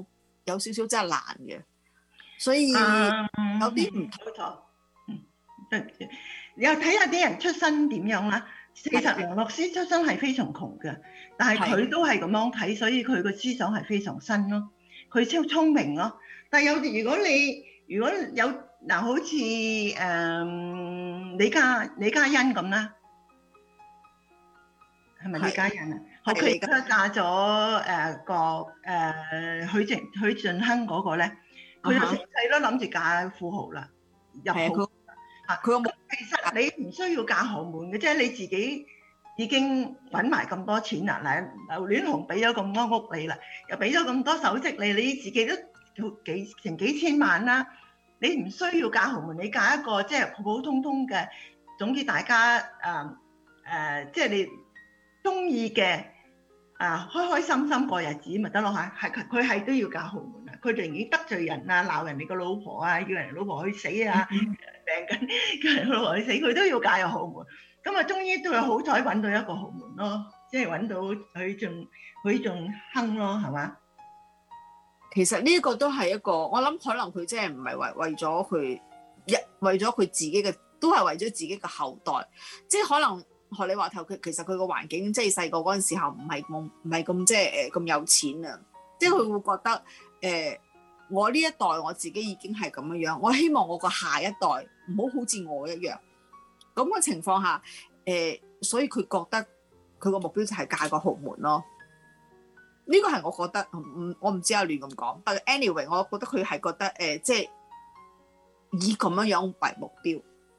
有少少真係難嘅，所以有啲唔妥妥。嗯，對，你又睇下啲人出身點樣啦。其實梁洛施出身係非常窮嘅，但係佢都係咁樣睇，所以佢個思想係非常新咯。佢超聰明咯。但係有如果你如果有嗱，好似誒、呃、李嘉李嘉欣咁啦，係咪李嘉欣啊？佢而家嫁咗誒個誒許靖許晉亨嗰個咧，佢成世都諗住嫁富豪啦，入豪。嚇佢個其實你唔需要嫁豪門嘅，即係你自己已經揾埋咁多錢啦。嗱，劉鑾雄俾咗咁多屋你啦，又俾咗咁多首飾你，你自己都幾成幾千萬啦。你唔需要嫁豪門，你嫁一個即係普普通通嘅，總之大家誒誒、呃呃，即係你中意嘅啊，開開心心過日子咪得咯嚇。係佢係都要嫁豪門啊！佢寧願得罪人啊，鬧人哋個老婆啊，叫人老婆去死啊！病緊，叫人老婆去死，佢都要嫁入豪門。咁啊，終於都係好彩揾到一個豪門咯，即係揾到許晉許晉亨咯，係嘛？ 其實呢一個都係一個，我諗可能佢即係唔係為為咗佢一為咗佢自己嘅，都係為咗自己嘅後代。即係可能學你話頭，佢其實佢個環境即係細個嗰陣時候唔係咁唔係咁即係誒咁有錢啊。即係佢會覺得誒、呃，我呢一代我自己已經係咁樣樣，我希望我個下一代唔好好似我一樣。咁嘅情況下，誒、呃，所以佢覺得佢個目標就係嫁個豪門咯。呢、這個係我覺得，唔我唔知阿亂咁講，但係 anyway，我覺得佢係覺得誒、呃，即係以咁樣樣為目標。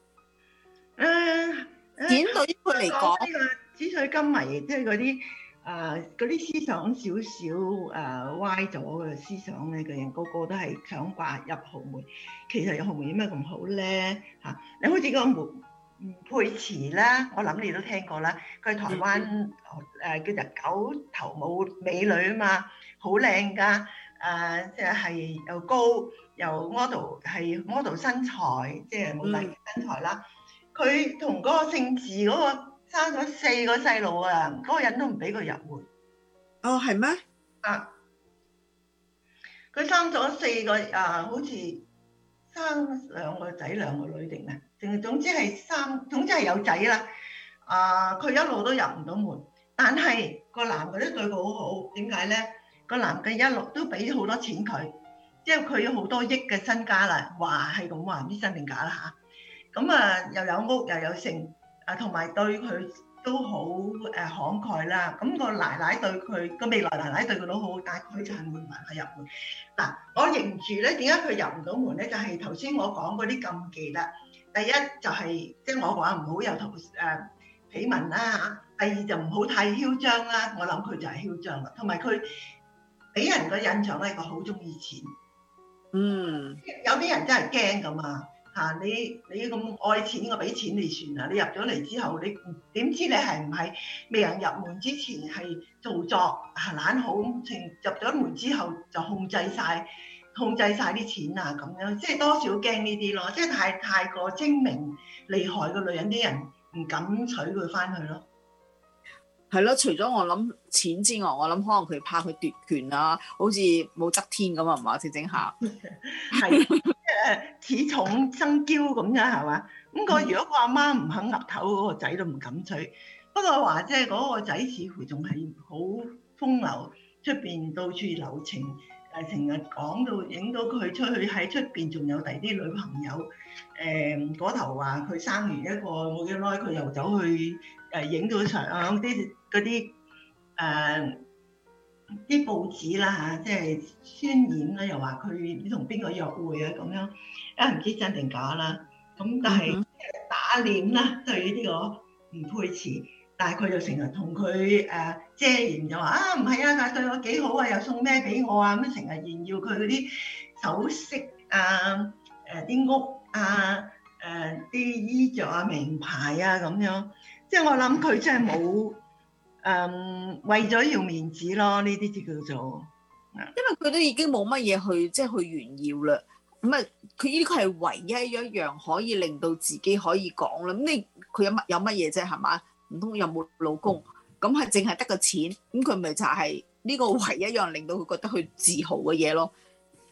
誒、呃， 點對於佢嚟講， 呢個紙醉金迷，即係嗰啲誒嗰啲思想少少誒歪咗嘅思想咧，個人個個都係想話入豪門。其實入豪門有咩咁好咧？嚇、啊，你好似個門。吳佩慈啦，我諗你都聽過啦。佢係台灣誒、呃、叫做九頭舞美女啊嘛，好靚噶誒，即係又高又 model，係 model 身材，即係冇大身材啦。佢同嗰個姓字嗰個生咗四個細路啊，嗰、嗰個人都唔俾佢入門。 哦，係咩？ 啊，佢生咗四個啊，好似生兩個仔兩個女定咩？總之係三，總之係有仔啦。啊，佢一路都入唔到門，但係個男嘅都對佢好好。點解咧？個男嘅一路都俾好多錢佢，即係佢有好多億嘅身家啦。話係咁話，唔知真定假啦嚇。咁啊，又有屋又有剩，啊同埋對佢都好誒慷慨啦。咁個奶奶對佢個未來奶奶對佢都好，但係佢就係冇辦法入門。嗱，我認住咧，點解佢入唔到門咧？就係頭先我講嗰啲禁忌啦。第一就係、是、即係我話唔好有圖誒緋聞啦嚇，第二就唔好太囂張啦。我諗佢就係囂張啦，同埋佢俾人個印象咧，佢好中意錢。 嗯， 有啲人真係驚㗎嘛嚇，你你咁愛錢，我俾錢你算啦。你入咗嚟之後，你點知你係唔係未人入門之前係做作係懶好，成入咗門之後就控制晒。控制晒啲錢啊，咁樣即係多少驚呢啲咯，即係太太過精明厲害嘅女人，啲人唔敢娶佢翻去咯。 係咯，除咗我諗錢之外，我諗可能佢怕佢奪權啊，好似武則天咁啊，唔係整整下。 係誒恃寵生驕咁樣係嘛？咁個如果個阿媽唔肯岌頭，嗰個仔都唔敢娶。不過話即係嗰個仔似乎仲係好風流，出邊到處留情。誒成日講到影到佢出去喺出邊，仲有第啲女朋友。誒嗰頭話佢生完一個冇幾耐，佢又走去誒影到相啲嗰啲誒啲報紙啦嚇，即係渲染啦，又話佢同邊個約會啊咁樣，啊唔知真定假啦。咁但係打臉啦，對於呢個吳佩慈。但係佢就成日同佢誒遮掩，就話啊唔係啊，佢對我幾好啊，又送咩俾我啊，咁成日炫耀佢嗰啲首飾啊、誒啲屋啊、誒啲衣着啊、名牌啊咁樣。即係我諗佢真係冇誒為咗要面子咯，呢啲就叫做。 因為佢都已經冇乜嘢去即係去炫耀啦。咁啊，佢呢個係唯一一樣可以令到自己可以講啦。咁你佢有乜有乜嘢啫？係嘛？唔通有冇老公？咁係淨係得個錢，咁佢咪就係呢個唯一一樣令到佢覺得佢自豪嘅嘢咯。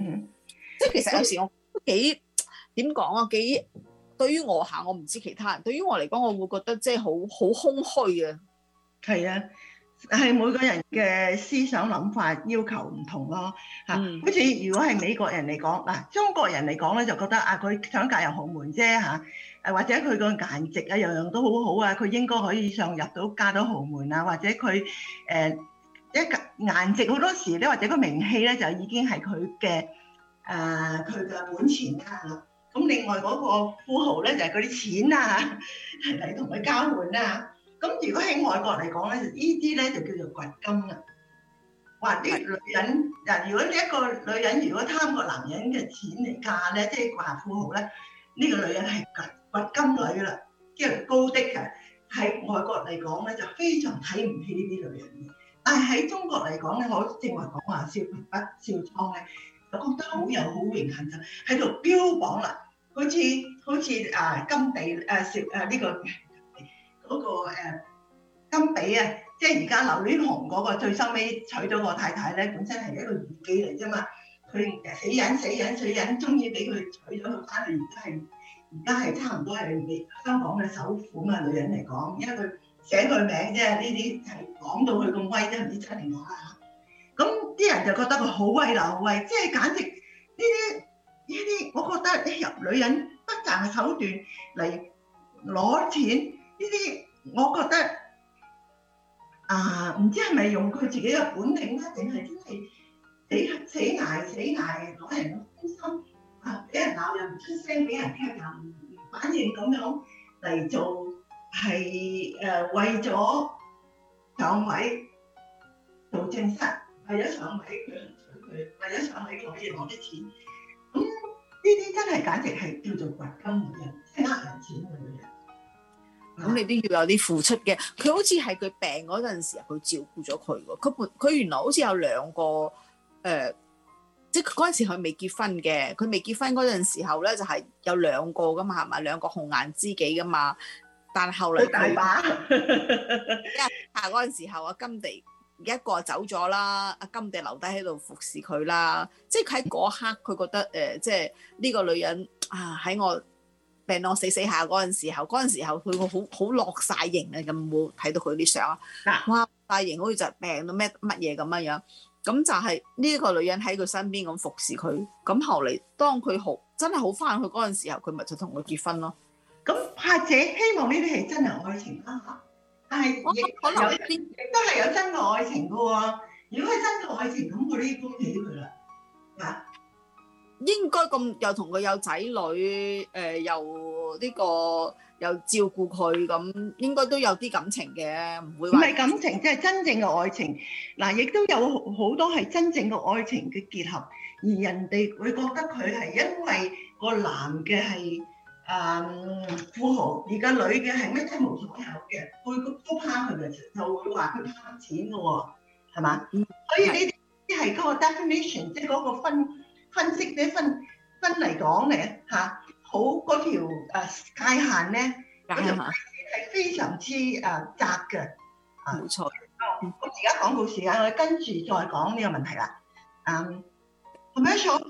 嗯， 即係其實有時我都幾點講啊，幾對於我嚇，我唔知其他人。對於我嚟講，我會覺得即係好好空虛啊。 係啊，係每個人嘅思想諗法要求唔同咯嚇。 嗯、 好似如果係美國人嚟講，嗱中國人嚟講咧就覺得啊，佢想嫁入豪門啫嚇，誒或者佢個顏值啊樣樣都好好啊，佢應該可以上入到嫁到豪門啊，或者佢誒一顏值好多時咧，或者個名氣咧就已經係佢嘅誒佢嘅本錢啦。咁另外嗰個富豪咧就係嗰啲錢啊嚟同佢交換啊。咁如果喺外國嚟講咧，呢啲咧就叫做掘金啦。話啲女人嗱，如果呢一個女人如果貪個男人嘅錢嚟嫁咧，即係話富豪咧，呢、這個女人係掘掘金女啦，即係高的嘅。喺外國嚟講咧，就非常睇唔起呢啲女人嘅。但係喺中國嚟講咧，我正話講話邵平北、邵倉咧，我覺得好有好榮幸就喺度標榜啦，好似好似啊金地誒邵誒呢個。嗰、那個、呃、金比啊，即係而家劉鑾雄嗰個最收尾娶咗個太太咧，本身係一個兒妓嚟啫嘛。佢死忍死忍死忍，終於俾佢娶咗佢翻嚟，而家係而家係差唔多係香港嘅首富啊！女人嚟講，因為佢寫佢名啫，呢啲係講到佢咁威啫，唔知真定假啊！咁啲人就覺得佢好威啦，好威，即係簡直呢啲呢啲，我覺得入女人不擇手段嚟攞錢。呢啲我覺得啊，唔知係咪用佢自己嘅本領咧，定係真係死死捱死捱攞人嘅歡心啊！俾人鬧又唔出聲，俾人踢又唔反應咁樣嚟做，係誒、呃、為咗上位做正室，為咗上位佢佢為咗上位可以攞啲錢，咁呢啲真係簡直係叫做掘金女人，即係呃人錢嘅女人。 咁你都要有啲付出嘅。佢好似係佢病嗰陣時，佢照顧咗佢喎。佢本佢原來好似有兩個誒、呃，即係嗰陣時佢未結婚嘅。佢未結婚嗰陣時候咧，就係、是、有兩個噶嘛，係咪？兩個紅顏知己噶嘛。但係後嚟大把。 下嗰陣時候，阿金地一個走咗啦，阿金地留低喺度服侍佢啦。即係喺嗰刻，佢覺得誒、呃，即係呢個女人啊，喺我病到死死下嗰陣時候，嗰陣時候佢個好好落晒型啊！有冇睇到佢啲相啊？嗱，哇，晒型好似就病到咩乜嘢咁樣樣。咁就係呢個女人喺佢身邊咁服侍佢。咁後嚟當佢好真係好翻去嗰陣時候，佢咪就同佢結婚咯。 咁或者希望呢啲係真係愛情啦嚇，但係亦可能有啲亦都係有真嘅愛情嘅喎。如果係真嘅愛情，咁我呢恭喜佢啦嚇。 應該咁又同佢有仔女，誒、呃、又呢、這個又照顧佢，咁應該都有啲感情嘅，唔會話唔係感情，即係真正嘅愛情。嗱，亦都有好多係真正嘅愛情嘅結合，而人哋會覺得佢係因為個男嘅係誒富豪，而個女嘅係乜都冇所有嘅，會都蝦佢嘅，就會話佢貪錢嘅喎，係嘛？嗯、所以呢啲係嗰個 definition，即係嗰個分。分析咧分分嚟講咧嚇，好嗰條誒界限咧，嗰條界線係非常之誒窄嘅。 冇錯。 咁而家廣告時間，我哋跟住再講呢個問題啦。嗯，係咪錯？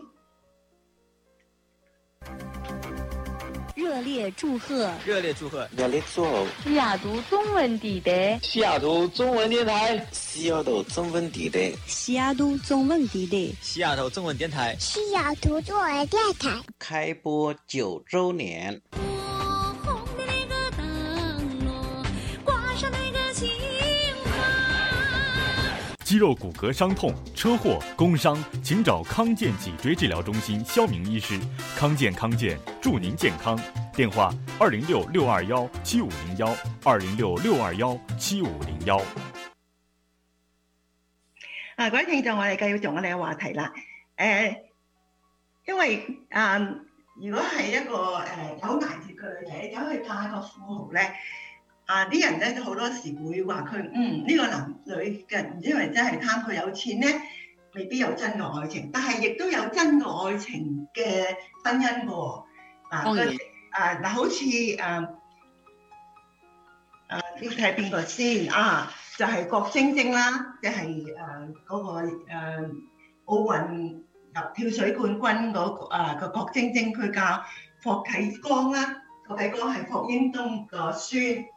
熱烈祝賀！ 熱烈祝賀！ 熱烈祝賀！ 西雅圖中文地帶， 西雅圖中文電台， 西雅圖中文地帶， 西雅圖中文地帶， 西雅圖中文電台， 西雅圖中文電台開播九周年。 肌肉骨骼傷痛、車禍、工傷，請找康健脊椎治療中心肖明醫師。康健康健，祝您健康。電話：二零六六二幺七五零幺，二零六六二幺七五零幺。 啊，各位聽眾，我哋繼續做我哋嘅話題啦。誒、呃，因為啊、呃，如果係一個誒、呃、有顏值嘅女仔走去嫁一個富豪咧。啊！啲人咧都好多時會話佢，嗯，呢、這個男女嘅唔知係咪真係貪佢有錢咧，未必有真嘅愛情，但係亦都有真嘅愛情嘅婚姻嘅喎。嗱，啊嗱，好似誒誒呢睇邊個先啊？就係、是、郭晶晶啦，即係誒嗰個誒、呃、奧運入跳水冠軍嗰個啊個郭晶晶，佢教霍啟剛啦，霍啟剛係霍英東個孫，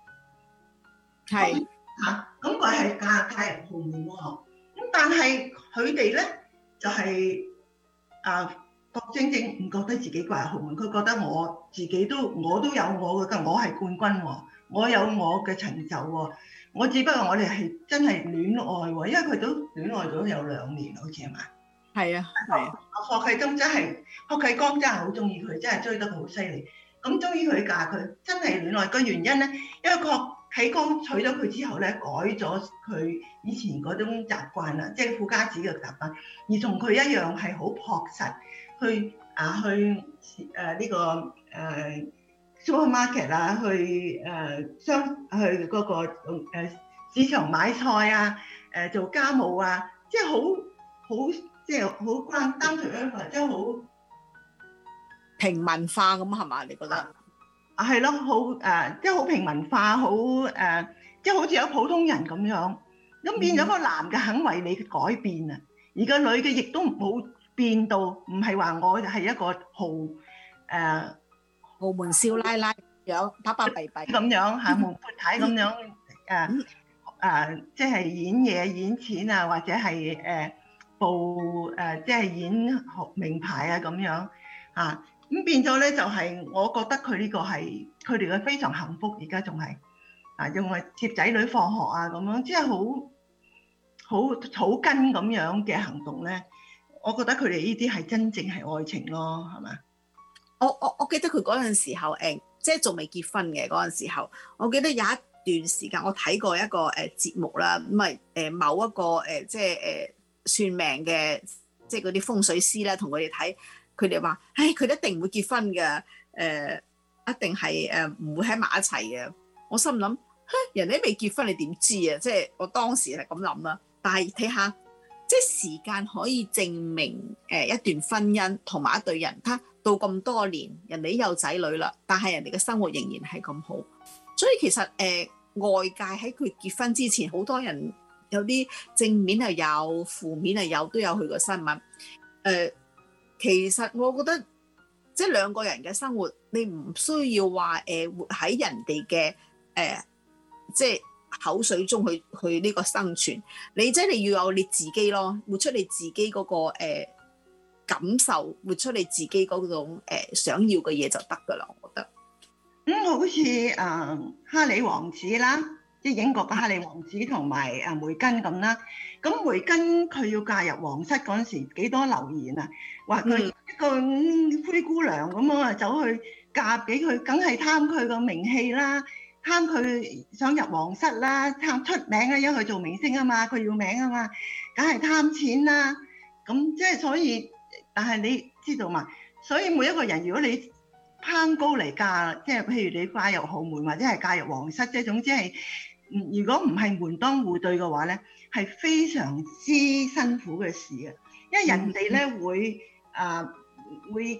係嚇，咁佢係嫁嫁入豪門喎，咁但係佢哋咧就係啊郭晶晶唔覺得自己嫁入豪門，佢覺得我自己都我都有我嘅，我係冠軍喎，我有我嘅成就喎，我只不過我哋係真係戀愛喎，因為佢都戀愛咗有兩年，好似係嘛？係啊，係啊。霍啟剛真係霍啟剛真係好中意佢，真係追得好犀利。咁終於佢嫁佢，真係戀愛。個原因咧，因為霍啟剛娶咗佢之後咧，改咗佢以前嗰種習慣啦，即係富家子嘅習慣，而同佢一樣係好樸實，去啊去誒呢、呃這個誒、呃、supermarket 啊，去誒商、呃、去嗰、那個誒、呃、市場買菜啊，誒、呃、做家務啊，即係好好。即係好關單純一個，即係好平民化咁係嘛？你覺得？ 啊係咯，好誒，即係好平民化，好誒，即係好似有普通人咁樣。咁變咗個男嘅肯為你改變啊，而個女嘅亦都冇變到，唔係話我係一個豪誒、呃、 豪門少奶奶有打扮閉閉咁樣嚇，門闊太咁樣誒誒，即係演嘢演錢啊，或者係誒。呃部誒、呃、即係演學名牌啊咁樣啊，咁變咗咧就係、是、我覺得佢呢個係佢哋嘅非常幸福，而家仲係啊，用嚟接仔女放學啊咁樣，即係好好草根咁樣嘅行動咧。我覺得佢哋呢啲係真正係愛情咯，係咪？ 我我我記得佢嗰陣時候誒，即係仲未結婚嘅嗰陣時候，我記得有一段時間我睇過一個誒、呃、節目啦，咁咪誒某一個誒、呃、即係誒。呃算命嘅，即係嗰啲風水師咧，同佢哋睇，佢哋話，唉，佢哋一定唔會結婚嘅，誒、呃，一定係誒唔會喺埋一齊嘅。我心諗，人哋未結婚，你點知啊？即係我當時係咁諗啦。但係睇下，即係時間可以證明誒一段婚姻同埋一對人，他到咁多年，人哋有仔女啦，但係人哋嘅生活仍然係咁好。所以其實誒、呃、外界喺佢結婚之前，好多人。有啲正面又有，負面又有，都有佢個新聞。誒、呃，其實我覺得即係兩個人嘅生活，你唔需要話誒、呃、活喺人哋嘅誒即係口水中去去呢個生存。你即係你要有你自己咯，活出你自己嗰、那個、呃、感受，活出你自己嗰種、呃、想要嘅嘢就得㗎啦。我覺得咁、嗯、好似誒、呃、哈里王子啦。即係英國嘅哈利王子同埋啊梅根咁啦，咁梅根佢要嫁入皇室嗰陣時幾多流言啊，話佢一個灰姑娘咁啊走去嫁俾佢，梗係貪佢個名氣啦，貪佢想入皇室啦，貪出名啊，因為佢做明星啊嘛，佢要名啊嘛，梗係貪錢啦。咁即係所以，但係你知道嘛？所以每一個人如果你攀高嚟嫁，即係譬如你嫁入豪門或者係嫁入皇室，即係總之係。如果唔係門當戶對嘅話咧，係非常之辛苦嘅事嘅，因為人哋咧會啊、呃、會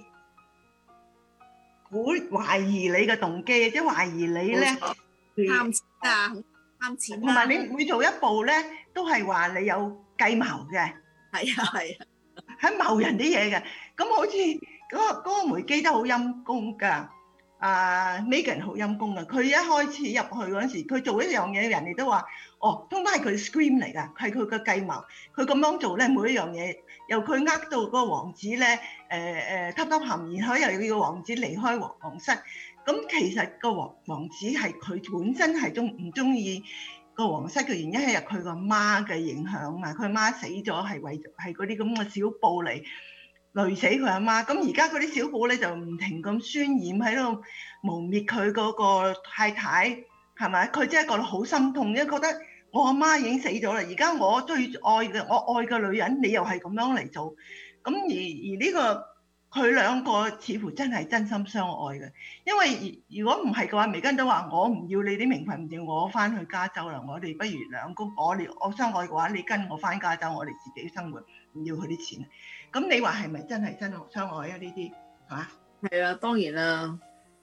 會懷疑你嘅動機，即係懷疑你咧貪錢啊，貪錢同埋你每做一步咧，都係話你有計謀嘅， 係啊係啊， 喺謀人啲嘢嘅，咁好似嗰個嗰個梅基都好陰公㗎。啊、uh, Megan 好陰功啊！佢一開始入去嗰陣時，佢做一樣嘢，人哋都話：哦，通常係佢 scream 嚟㗎，係佢嘅計謀。佢咁樣做咧，每一樣嘢由佢呃到嗰個王子咧，誒誒偷偷含，然後又要個王子離開皇皇室。咁其實個王王子係佢本身係中唔中意個皇室嘅原因係入佢個媽嘅影響啊！佢媽死咗係為係嗰啲咁嘅小布嚟。累死佢阿媽，咁而家嗰啲小報咧就唔停咁渲染喺度誣蔑佢嗰個太太，係咪？佢真係覺得好心痛，因為覺得我阿媽已經死咗啦，而家我最愛嘅我愛嘅女人，你又係咁樣嚟做，咁而而呢個佢兩個似乎真係真心相愛嘅，因為如果唔係嘅話，梅根都話我唔要你啲名分，唔要我翻去加州啦，我哋不如兩公我哋我相愛嘅話，你跟我翻加州，我哋自己生活，唔要佢啲錢。咁你話係咪真係真相愛啊？呢啲係嘛？ 係啊，當然啦。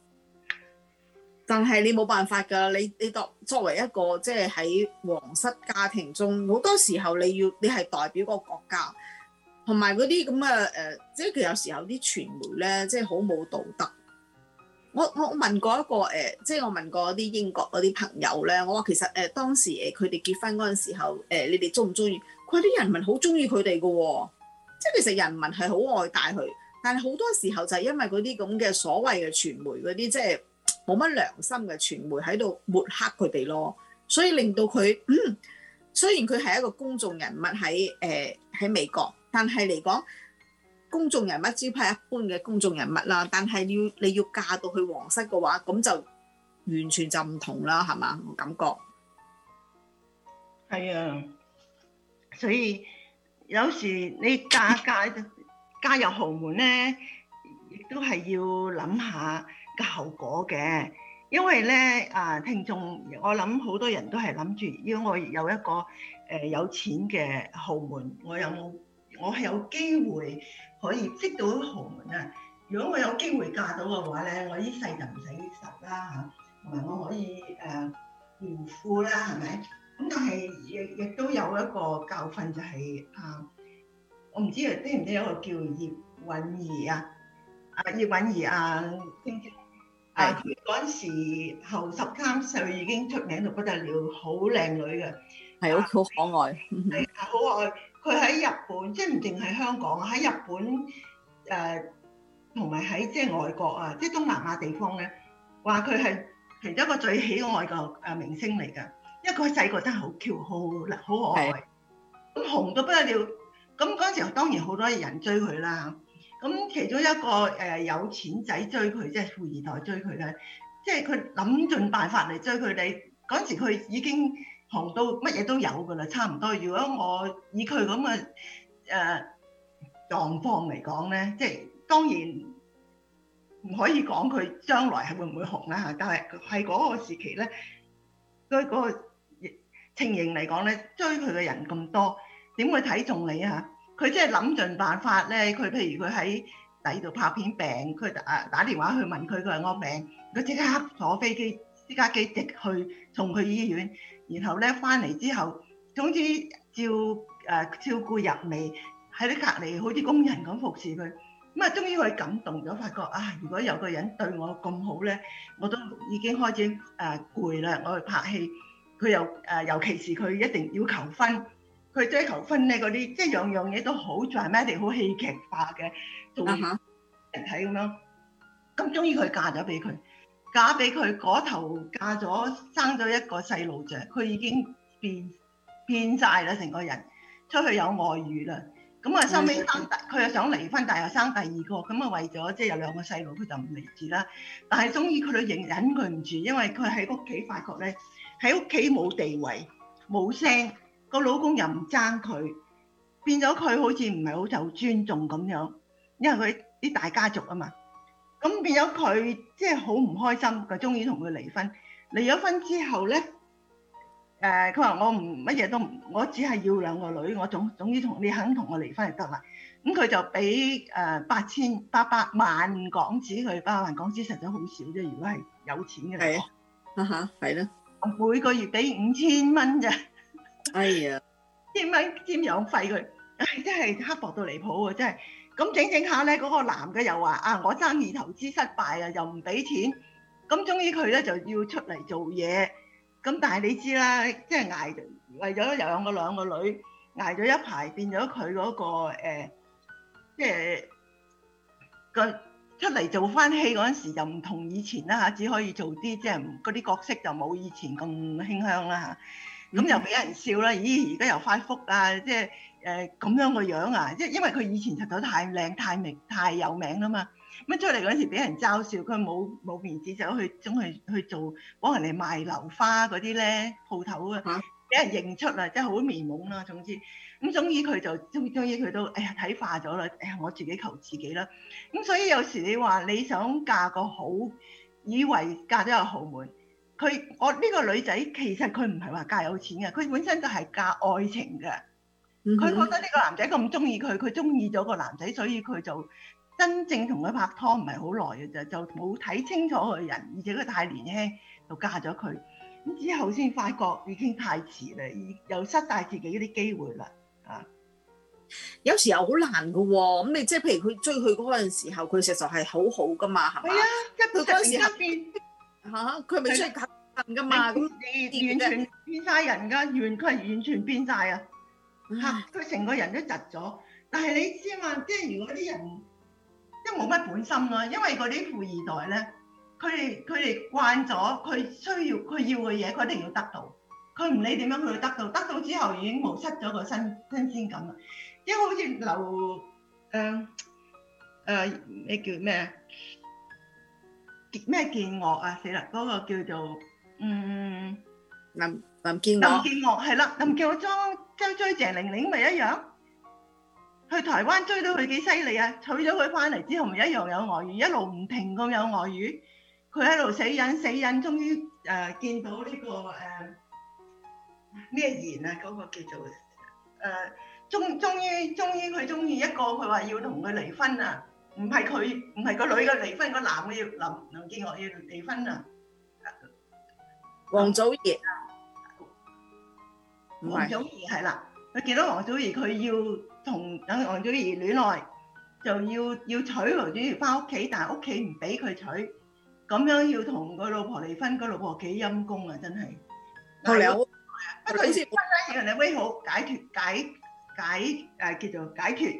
但係你冇辦法㗎，你你作作為一個即係喺皇室家庭中，好多時候你要你係代表個國家， 同埋嗰啲咁嘅誒，即係佢有時候啲傳媒咧，即係好冇道德。我我問過一個誒、呃，即係我問過啲英國嗰啲朋友咧，我話其實誒、呃、當時誒佢哋結婚嗰陣時候，誒、呃、你哋中唔中意？佢啲人民好中意佢哋嘅喎，即係其實人民係好愛戴佢，但係好多時候就係因為嗰啲咁嘅所謂嘅傳媒嗰啲，即係冇乜良心嘅傳媒喺度抹黑佢哋咯，所以令到佢嗯，雖然佢係一個公眾人物喺誒喺美國，但係嚟講。公眾人物招牌一般嘅公眾人物啦，但係要你要嫁到去皇室嘅話，咁就完全就唔同啦，係嘛？我感覺係啊，所以有時你嫁嫁嫁入豪門咧，亦都係要諗下個後果嘅，因為咧啊，聽眾我諗好多人都係諗住，如果我有一個誒、呃、有錢嘅豪門，我有冇我係有機會。可以識到豪門啊！如果我有機會嫁到嘅話咧，我呢世就唔使愁啦嚇，同埋我可以誒炫富啦，係咪？咁但係亦亦都有一個教訓就係、是、啊，我唔知啊，知唔知有個叫葉韻儀啊？啊葉韻儀啊，知唔知？啊佢嗰陣時後十三歲已經出名到不得了，好靚女嘅， 係好可愛， 係好愛。佢喺日本，即係唔淨係香港，喺日本誒，同埋喺即係外國啊，即係東南亞地方咧，話佢係其中一個最喜愛嘅誒明星嚟㗎。因為佢細個真係好 Q，好好可愛，咁紅到不得了。咁嗰陣時候當然好多人追佢啦。咁其中一個誒有錢仔追佢，即係富二代追佢咧，即係佢諗盡辦法嚟追佢哋。嗰陣時佢已經紅到乜嘢都有㗎啦，差唔多。如果我以佢咁嘅誒狀況嚟講咧，即係當然唔可以講佢將來係會唔會紅啦嚇。但係係嗰個時期咧，嗰個情形嚟講咧，追佢嘅人咁多，點會睇中你啊？佢即係諗盡辦法咧。佢譬如佢喺第二度拍片病，佢打打電話去問佢，佢話我病，佢即刻坐飛機私家機直去送去醫院。然後咧翻嚟之後，總之照誒、呃、照顧入微，喺啲隔離好似工人咁服侍佢。咁啊，終於佢感動咗，發覺啊，如果有個人對我咁好咧，我都已經開始誒攰啦。我去拍戲，佢又誒、呃，尤其是佢一定要求婚，佢追求婚咧嗰啲，即係樣樣嘢都好 dramatic，好戲劇化嘅，做人睇咁樣。咁終於佢嫁咗俾佢。嫁俾佢嗰頭嫁咗，生咗一個細路仔，佢已經變變曬啦，成個人出去有外遇啦。咁啊，收尾生第，佢又想離婚，但係又生第二個，咁啊為咗即係有兩個細路，佢就唔離住啦。但係終於佢都忍忍佢唔住，因為佢喺屋企發覺咧，喺屋企冇地位、冇聲，個老公又唔爭佢，變咗佢好似唔係好受尊重咁樣，因為佢啲大家族啊嘛。咁變咗佢即係好唔開心，佢終於同佢離婚。離咗婚之後咧，誒佢話我唔乜嘢都唔，我只係要兩個女，我總總之同你肯同我離婚就得啦。咁佢就俾誒八千八百萬港紙，佢八百萬港紙實在好少啫。如果係有錢嘅嚟講， 啊哈，係咯， 每個月俾五千蚊咋？ 哎呀， 千蚊贍養費佢，唉真係刻薄到離譜喎，真係。咁整整下咧，嗰個男嘅又話啊，我生意投資失敗啊，又唔俾錢。咁終於佢咧就要出嚟做嘢。咁但係你知啦，即係捱為咗養個兩個女，捱咗一排，變咗佢嗰個誒，即係個出嚟做翻戲嗰陣時就唔同以前啦嚇，只可以做啲即係嗰啲角色就冇以前咁馨香啦嚇。咁又俾人笑啦，咦而家又快福啊，即係。誒咁樣個樣啊，即係因為佢以前實在太靚、太名、太有名啦嘛。咁出嚟嗰陣時俾人嘲笑，佢冇冇面子，走去總去去做幫人哋賣樓花嗰啲咧鋪頭啊，俾人認出啦，即係好面懵啦。總之咁，終於佢就終終於佢都哎呀睇化咗啦。哎呀，我自己求自己啦。咁所以有時你話你想嫁個好，以為嫁咗個豪門，佢我呢個女仔其實佢唔係話嫁有錢嘅，佢本身就係嫁愛情嘅。佢覺得呢個男仔咁中意佢，佢中意咗個男仔，所以佢就真正同佢拍拖唔係好耐嘅啫，就冇睇清楚佢人，而且佢太年輕就嫁咗佢。咁之後先發覺已經太遲啦，又失晒自己啲機會啦啊！ 有時候好難㗎喎。咁你即係譬如佢追佢嗰陣時候，佢實在係好好㗎嘛，係嘛？ 係啊，一佢嗰陣時候變嚇，佢咪追近㗎嘛？咁你完全變晒人㗎，完佢係完全變晒啊！嚇，佢成個人都窒咗。但係你知嘛，即係如果啲人即係冇乜本心咯，因為嗰啲富二代咧，佢哋佢哋慣咗，佢需要佢要嘅嘢，佢一定要得到。佢唔理點樣，佢要得到，得到之後已經冇失咗個新新鮮感啦。即係好似劉誒誒，你叫咩咩建岳啊？死啦！嗰、那個叫做嗯林林建岳。 林建岳係啦，林建岳裝追追鄭玲玲咪一樣，去台灣追到佢幾犀利啊！娶咗佢翻嚟之後，咪一樣有外遇，一路唔停咁有外遇。佢喺度死忍死忍，終於誒、呃、見到呢、這個誒咩賢啊？嗰、那個叫做誒。呃終終於終於佢中意一個，佢話要同佢離婚啊！唔係佢唔係個女嘅離婚，個男嘅要林林建岳要離婚啊！ 王祖賢啊， 王祖賢係啦，佢見到王祖賢，佢要同等王祖賢戀愛，就要要娶王祖賢翻屋企，但係屋企唔俾佢娶，咁樣要同個老婆離婚，個老婆幾陰公啊！真係。 後嚟我不過先分開人哋威好解脫解。解誒、呃、叫做解脫，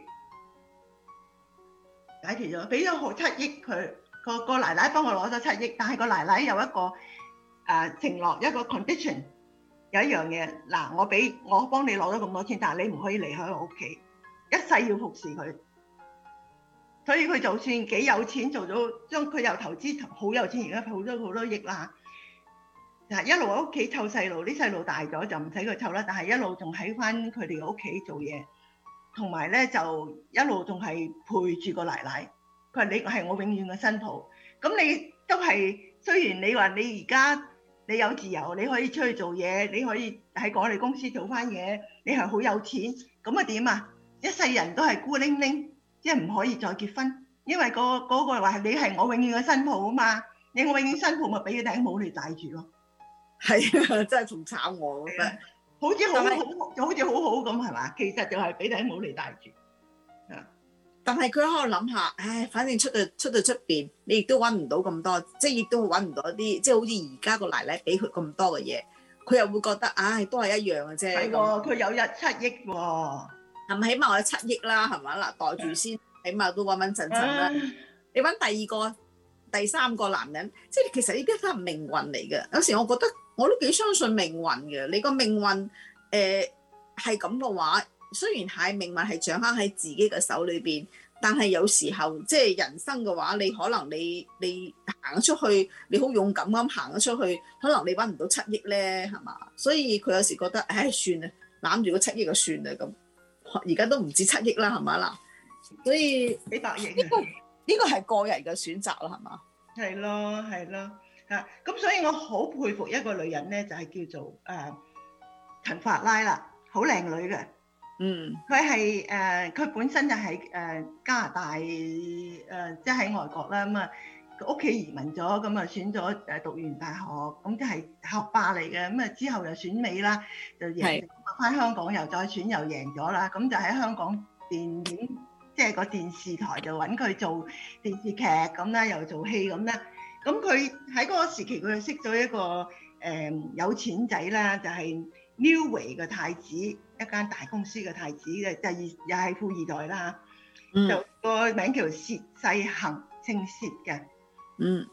解脫咗，俾咗好七億佢個個奶奶幫佢攞咗七億，但係個奶奶有一個誒、呃、承諾一個 condition， 有一樣嘢嗱，我俾我幫你攞咗咁多錢，但係你唔可以離開我屋企，一世要服侍佢。所以佢就算幾有錢，做咗將佢又投資好有錢，而家儲咗好多億啦。嗱，一路喺屋企湊細路，啲細路大咗就唔使佢湊啦，但係一路仲喺翻佢哋嘅屋企做嘢，同埋咧就一路仲係陪住個奶奶。佢話你係我永遠嘅新抱，咁你都係雖然你話你而家你有自由，你可以出去做嘢，你可以喺我哋公司做翻嘢，你係好有錢，咁啊點啊？一世人都係孤零零，即係唔可以再結婚，因為嗰嗰個話你係我永遠嘅新抱啊嘛，你我永遠新抱咪俾佢頂帽嚟戴住咯。 係啊，真係仲慘我覺得， 好似好好，就好似好好咁係嘛？其實就係俾頂帽嚟戴住。啊！ 但係佢喺度諗下，唉，反正出到出到出邊，你亦都揾唔到咁多，即係亦都揾唔到一啲，即係好似而家個奶奶俾佢咁多嘅嘢，佢又會覺得，唉，都係一樣嘅啫。係喎， 佢有一七億喎， 係咪起碼我有七億啦？係咪嗱，袋住先，起碼都穩穩陣陣啦。你揾第二個、第三個男人，即係其實呢啲都係命運嚟嘅。有時我覺得。我都幾相信命運嘅，你個命運誒係咁嘅話，雖然係命運係掌握喺自己嘅手裏邊，但係有時候即係人生嘅話，你可能你你行咗出去，你好勇敢咁行咗出去，可能你揾唔到七億咧，係嘛？所以佢有時覺得，唉，算啦，攬住個七億就算啦咁。而家都唔止七億啦，係嘛嗱？所以幾百億呢個呢個係個人嘅選擇啦，係嘛？ 係咯，係咯。啊，咁所以我好佩服一個女人咧，就係、是、叫做誒、呃、陳法拉啦，好靚女嘅。 嗯， 佢係誒佢本身就喺誒、呃、加拿大誒，即係喺外國啦。咁啊，佢屋企移民咗，咁啊選咗誒讀完大學，咁即係學霸嚟嘅。咁啊之後又選美啦，就贏翻香港，又再選又贏咗啦。咁就喺香港電影即係個電視台就揾佢做電視劇咁啦，又做戲咁啦。咁佢喺嗰個時期，佢就識咗一個誒、呃、有錢仔啦，就係、是、Newway 嘅太子，一間大公司嘅太子嘅，第二又係富二代啦。嗯、就個名叫薛世恒，姓薛嘅。嗯。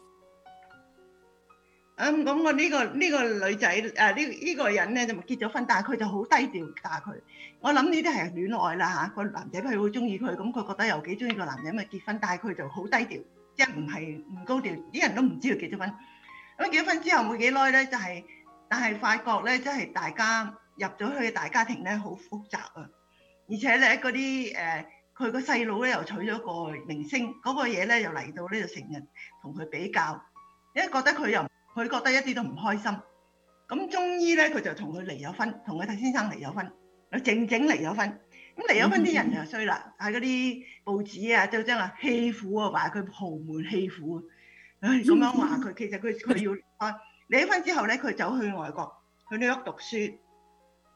咁咁我呢個呢、呢個女仔誒呢呢個人咧就結咗婚，但係佢就好低調嫁佢。我諗呢啲係戀愛啦嚇，個男仔佢好中意佢，咁佢覺得又幾中意個男仔咪結婚，但係佢就好低調。即係唔係唔高調，啲人都唔知佢結咗婚。咁結咗婚之後冇幾耐咧，就係、是，但係發覺咧，即係大家入咗去嘅大家庭咧，好複雜啊。而且咧嗰啲誒，佢個細佬咧又娶咗個明星，嗰、那個嘢咧又嚟到呢度成日同佢比較，因為覺得佢又佢覺得一啲都唔開心。咁終於咧，佢就同佢離咗婚，同佢太先生離咗婚，佢靜靜離咗婚。咁離咗婚啲人就衰啦，喺嗰啲報紙啊，就將啊棄婦啊，話佢豪門棄婦，唉咁樣話佢。其實佢佢要啊離咗婚之後咧，佢走去外國去紐約讀書，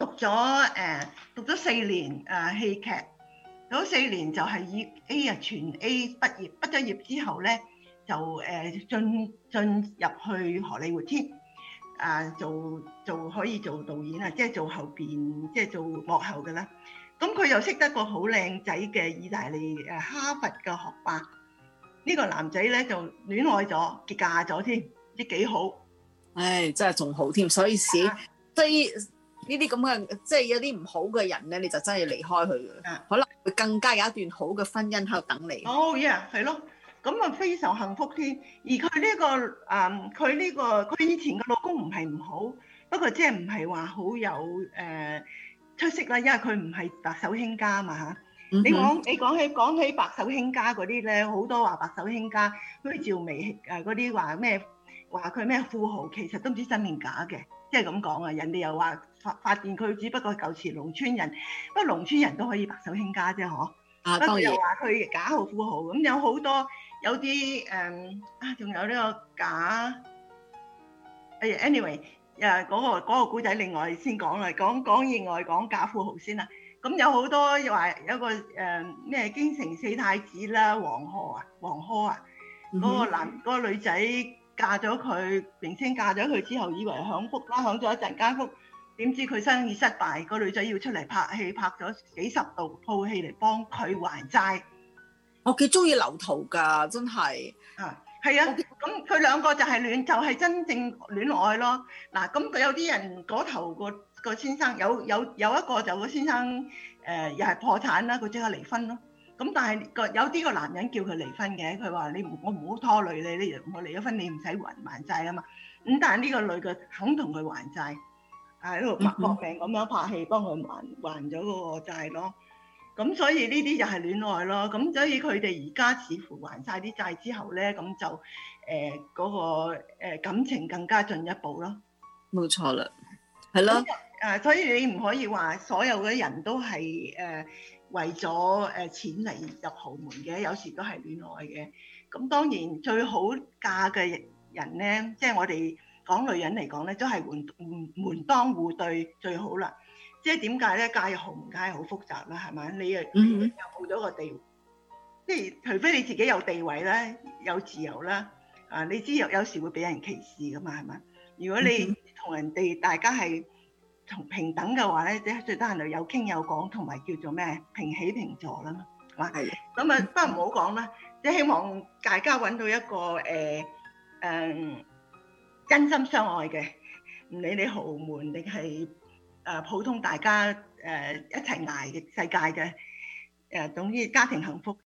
讀咗誒、呃、讀咗四年誒、呃、戲劇，讀咗四年就係以 A 啊全 A 畢業，畢咗業之後咧就誒、呃、進進入去荷里活添，啊、呃、做做可以做導演啊，即係做後邊即係做幕後嘅啦。咁佢又識得個好靚仔嘅意大利誒哈佛嘅學霸，呢、呢個男仔咧就戀愛咗，結嫁咗添，唔知幾好。 唉，真係仲好添，所以是即係呢啲咁嘅，即係有啲唔好嘅人咧，你就真係離開佢嘅， 啊、 可能會更加有一段好嘅婚姻喺度等你。 哦，yeah，係咯，咁啊非常幸福添。而佢呢、呢個誒，佢、嗯、呢、呢個佢以前嘅老公唔係唔好，不過即係唔係話好有誒。呃出色啦，因為佢唔係白手興家嘛嚇。你講你講起講起白手興家嗰啲咧，好多話白手興家，好似趙薇誒嗰啲話咩話佢咩富豪，其實都唔知真定假嘅，即係咁講啊。人哋又話發發現佢只不過舊時農村人，不過農村人都可以白手興家啫，嗬。啊，當然。又話佢假號富豪，咁有好多有啲誒啊，仲有呢個假誒 anyway。誒嗰個嗰個古仔，另外先講啦，講講另外講假富豪先啦。咁有好多又話有個誒咩京城四太子啦，黃河啊，黃河啊，嗰個男嗰個女仔嫁咗佢，明星嫁咗佢之後，以為享福啦，享咗一陣間福，點知佢生意失敗，個女仔要出嚟拍戲，拍咗幾十部套戲嚟幫佢還債。 我幾中意劉濤㗎，真係啊！係啊，咁佢兩個就係戀，就係、是、真正戀愛咯。嗱，咁佢有啲人嗰頭個個先生有有有一個就個先生誒、呃、又係破產啦，佢即刻離婚咯。咁但係個有啲個男人叫佢離婚嘅，佢話你唔我唔好拖累你，你我離咗婚你唔使還還債啊嘛。咁但係呢個女嘅肯同佢還債，喺度搏命咁樣拍戲幫佢還還咗嗰個債咯。咁所以呢啲就係戀愛咯，咁所以佢哋而家似乎還晒啲債之後咧，咁就誒嗰、呃嗰個、呃、感情更加進一步咯。 冇錯啦，係咯。 誒，所以你唔可以話所有嘅人都係誒、呃、為咗誒錢嚟入豪門嘅，有時都係戀愛嘅。咁當然最好嫁嘅人咧，即係我哋講女人嚟講咧，都係門門門當戶對最好啦。即係點解咧？嫁入豪門梗係好複雜啦，係咪？你又又冇咗個地位，即係除非你自己有地位啦，有自由啦。啊，你知有有時會俾人歧視噶嘛，係咪？如果你同人哋大家係同平等嘅話咧，即係最得閒就有傾有講，同埋叫做咩平起平坐啦嘛，係嘛？係。咁啊，不過唔好講啦，即係希望大家揾到一個誒誒、呃呃、真心相愛嘅，唔理你豪門定係。誒普通大家誒一齊捱嘅世界嘅誒，總之家庭幸福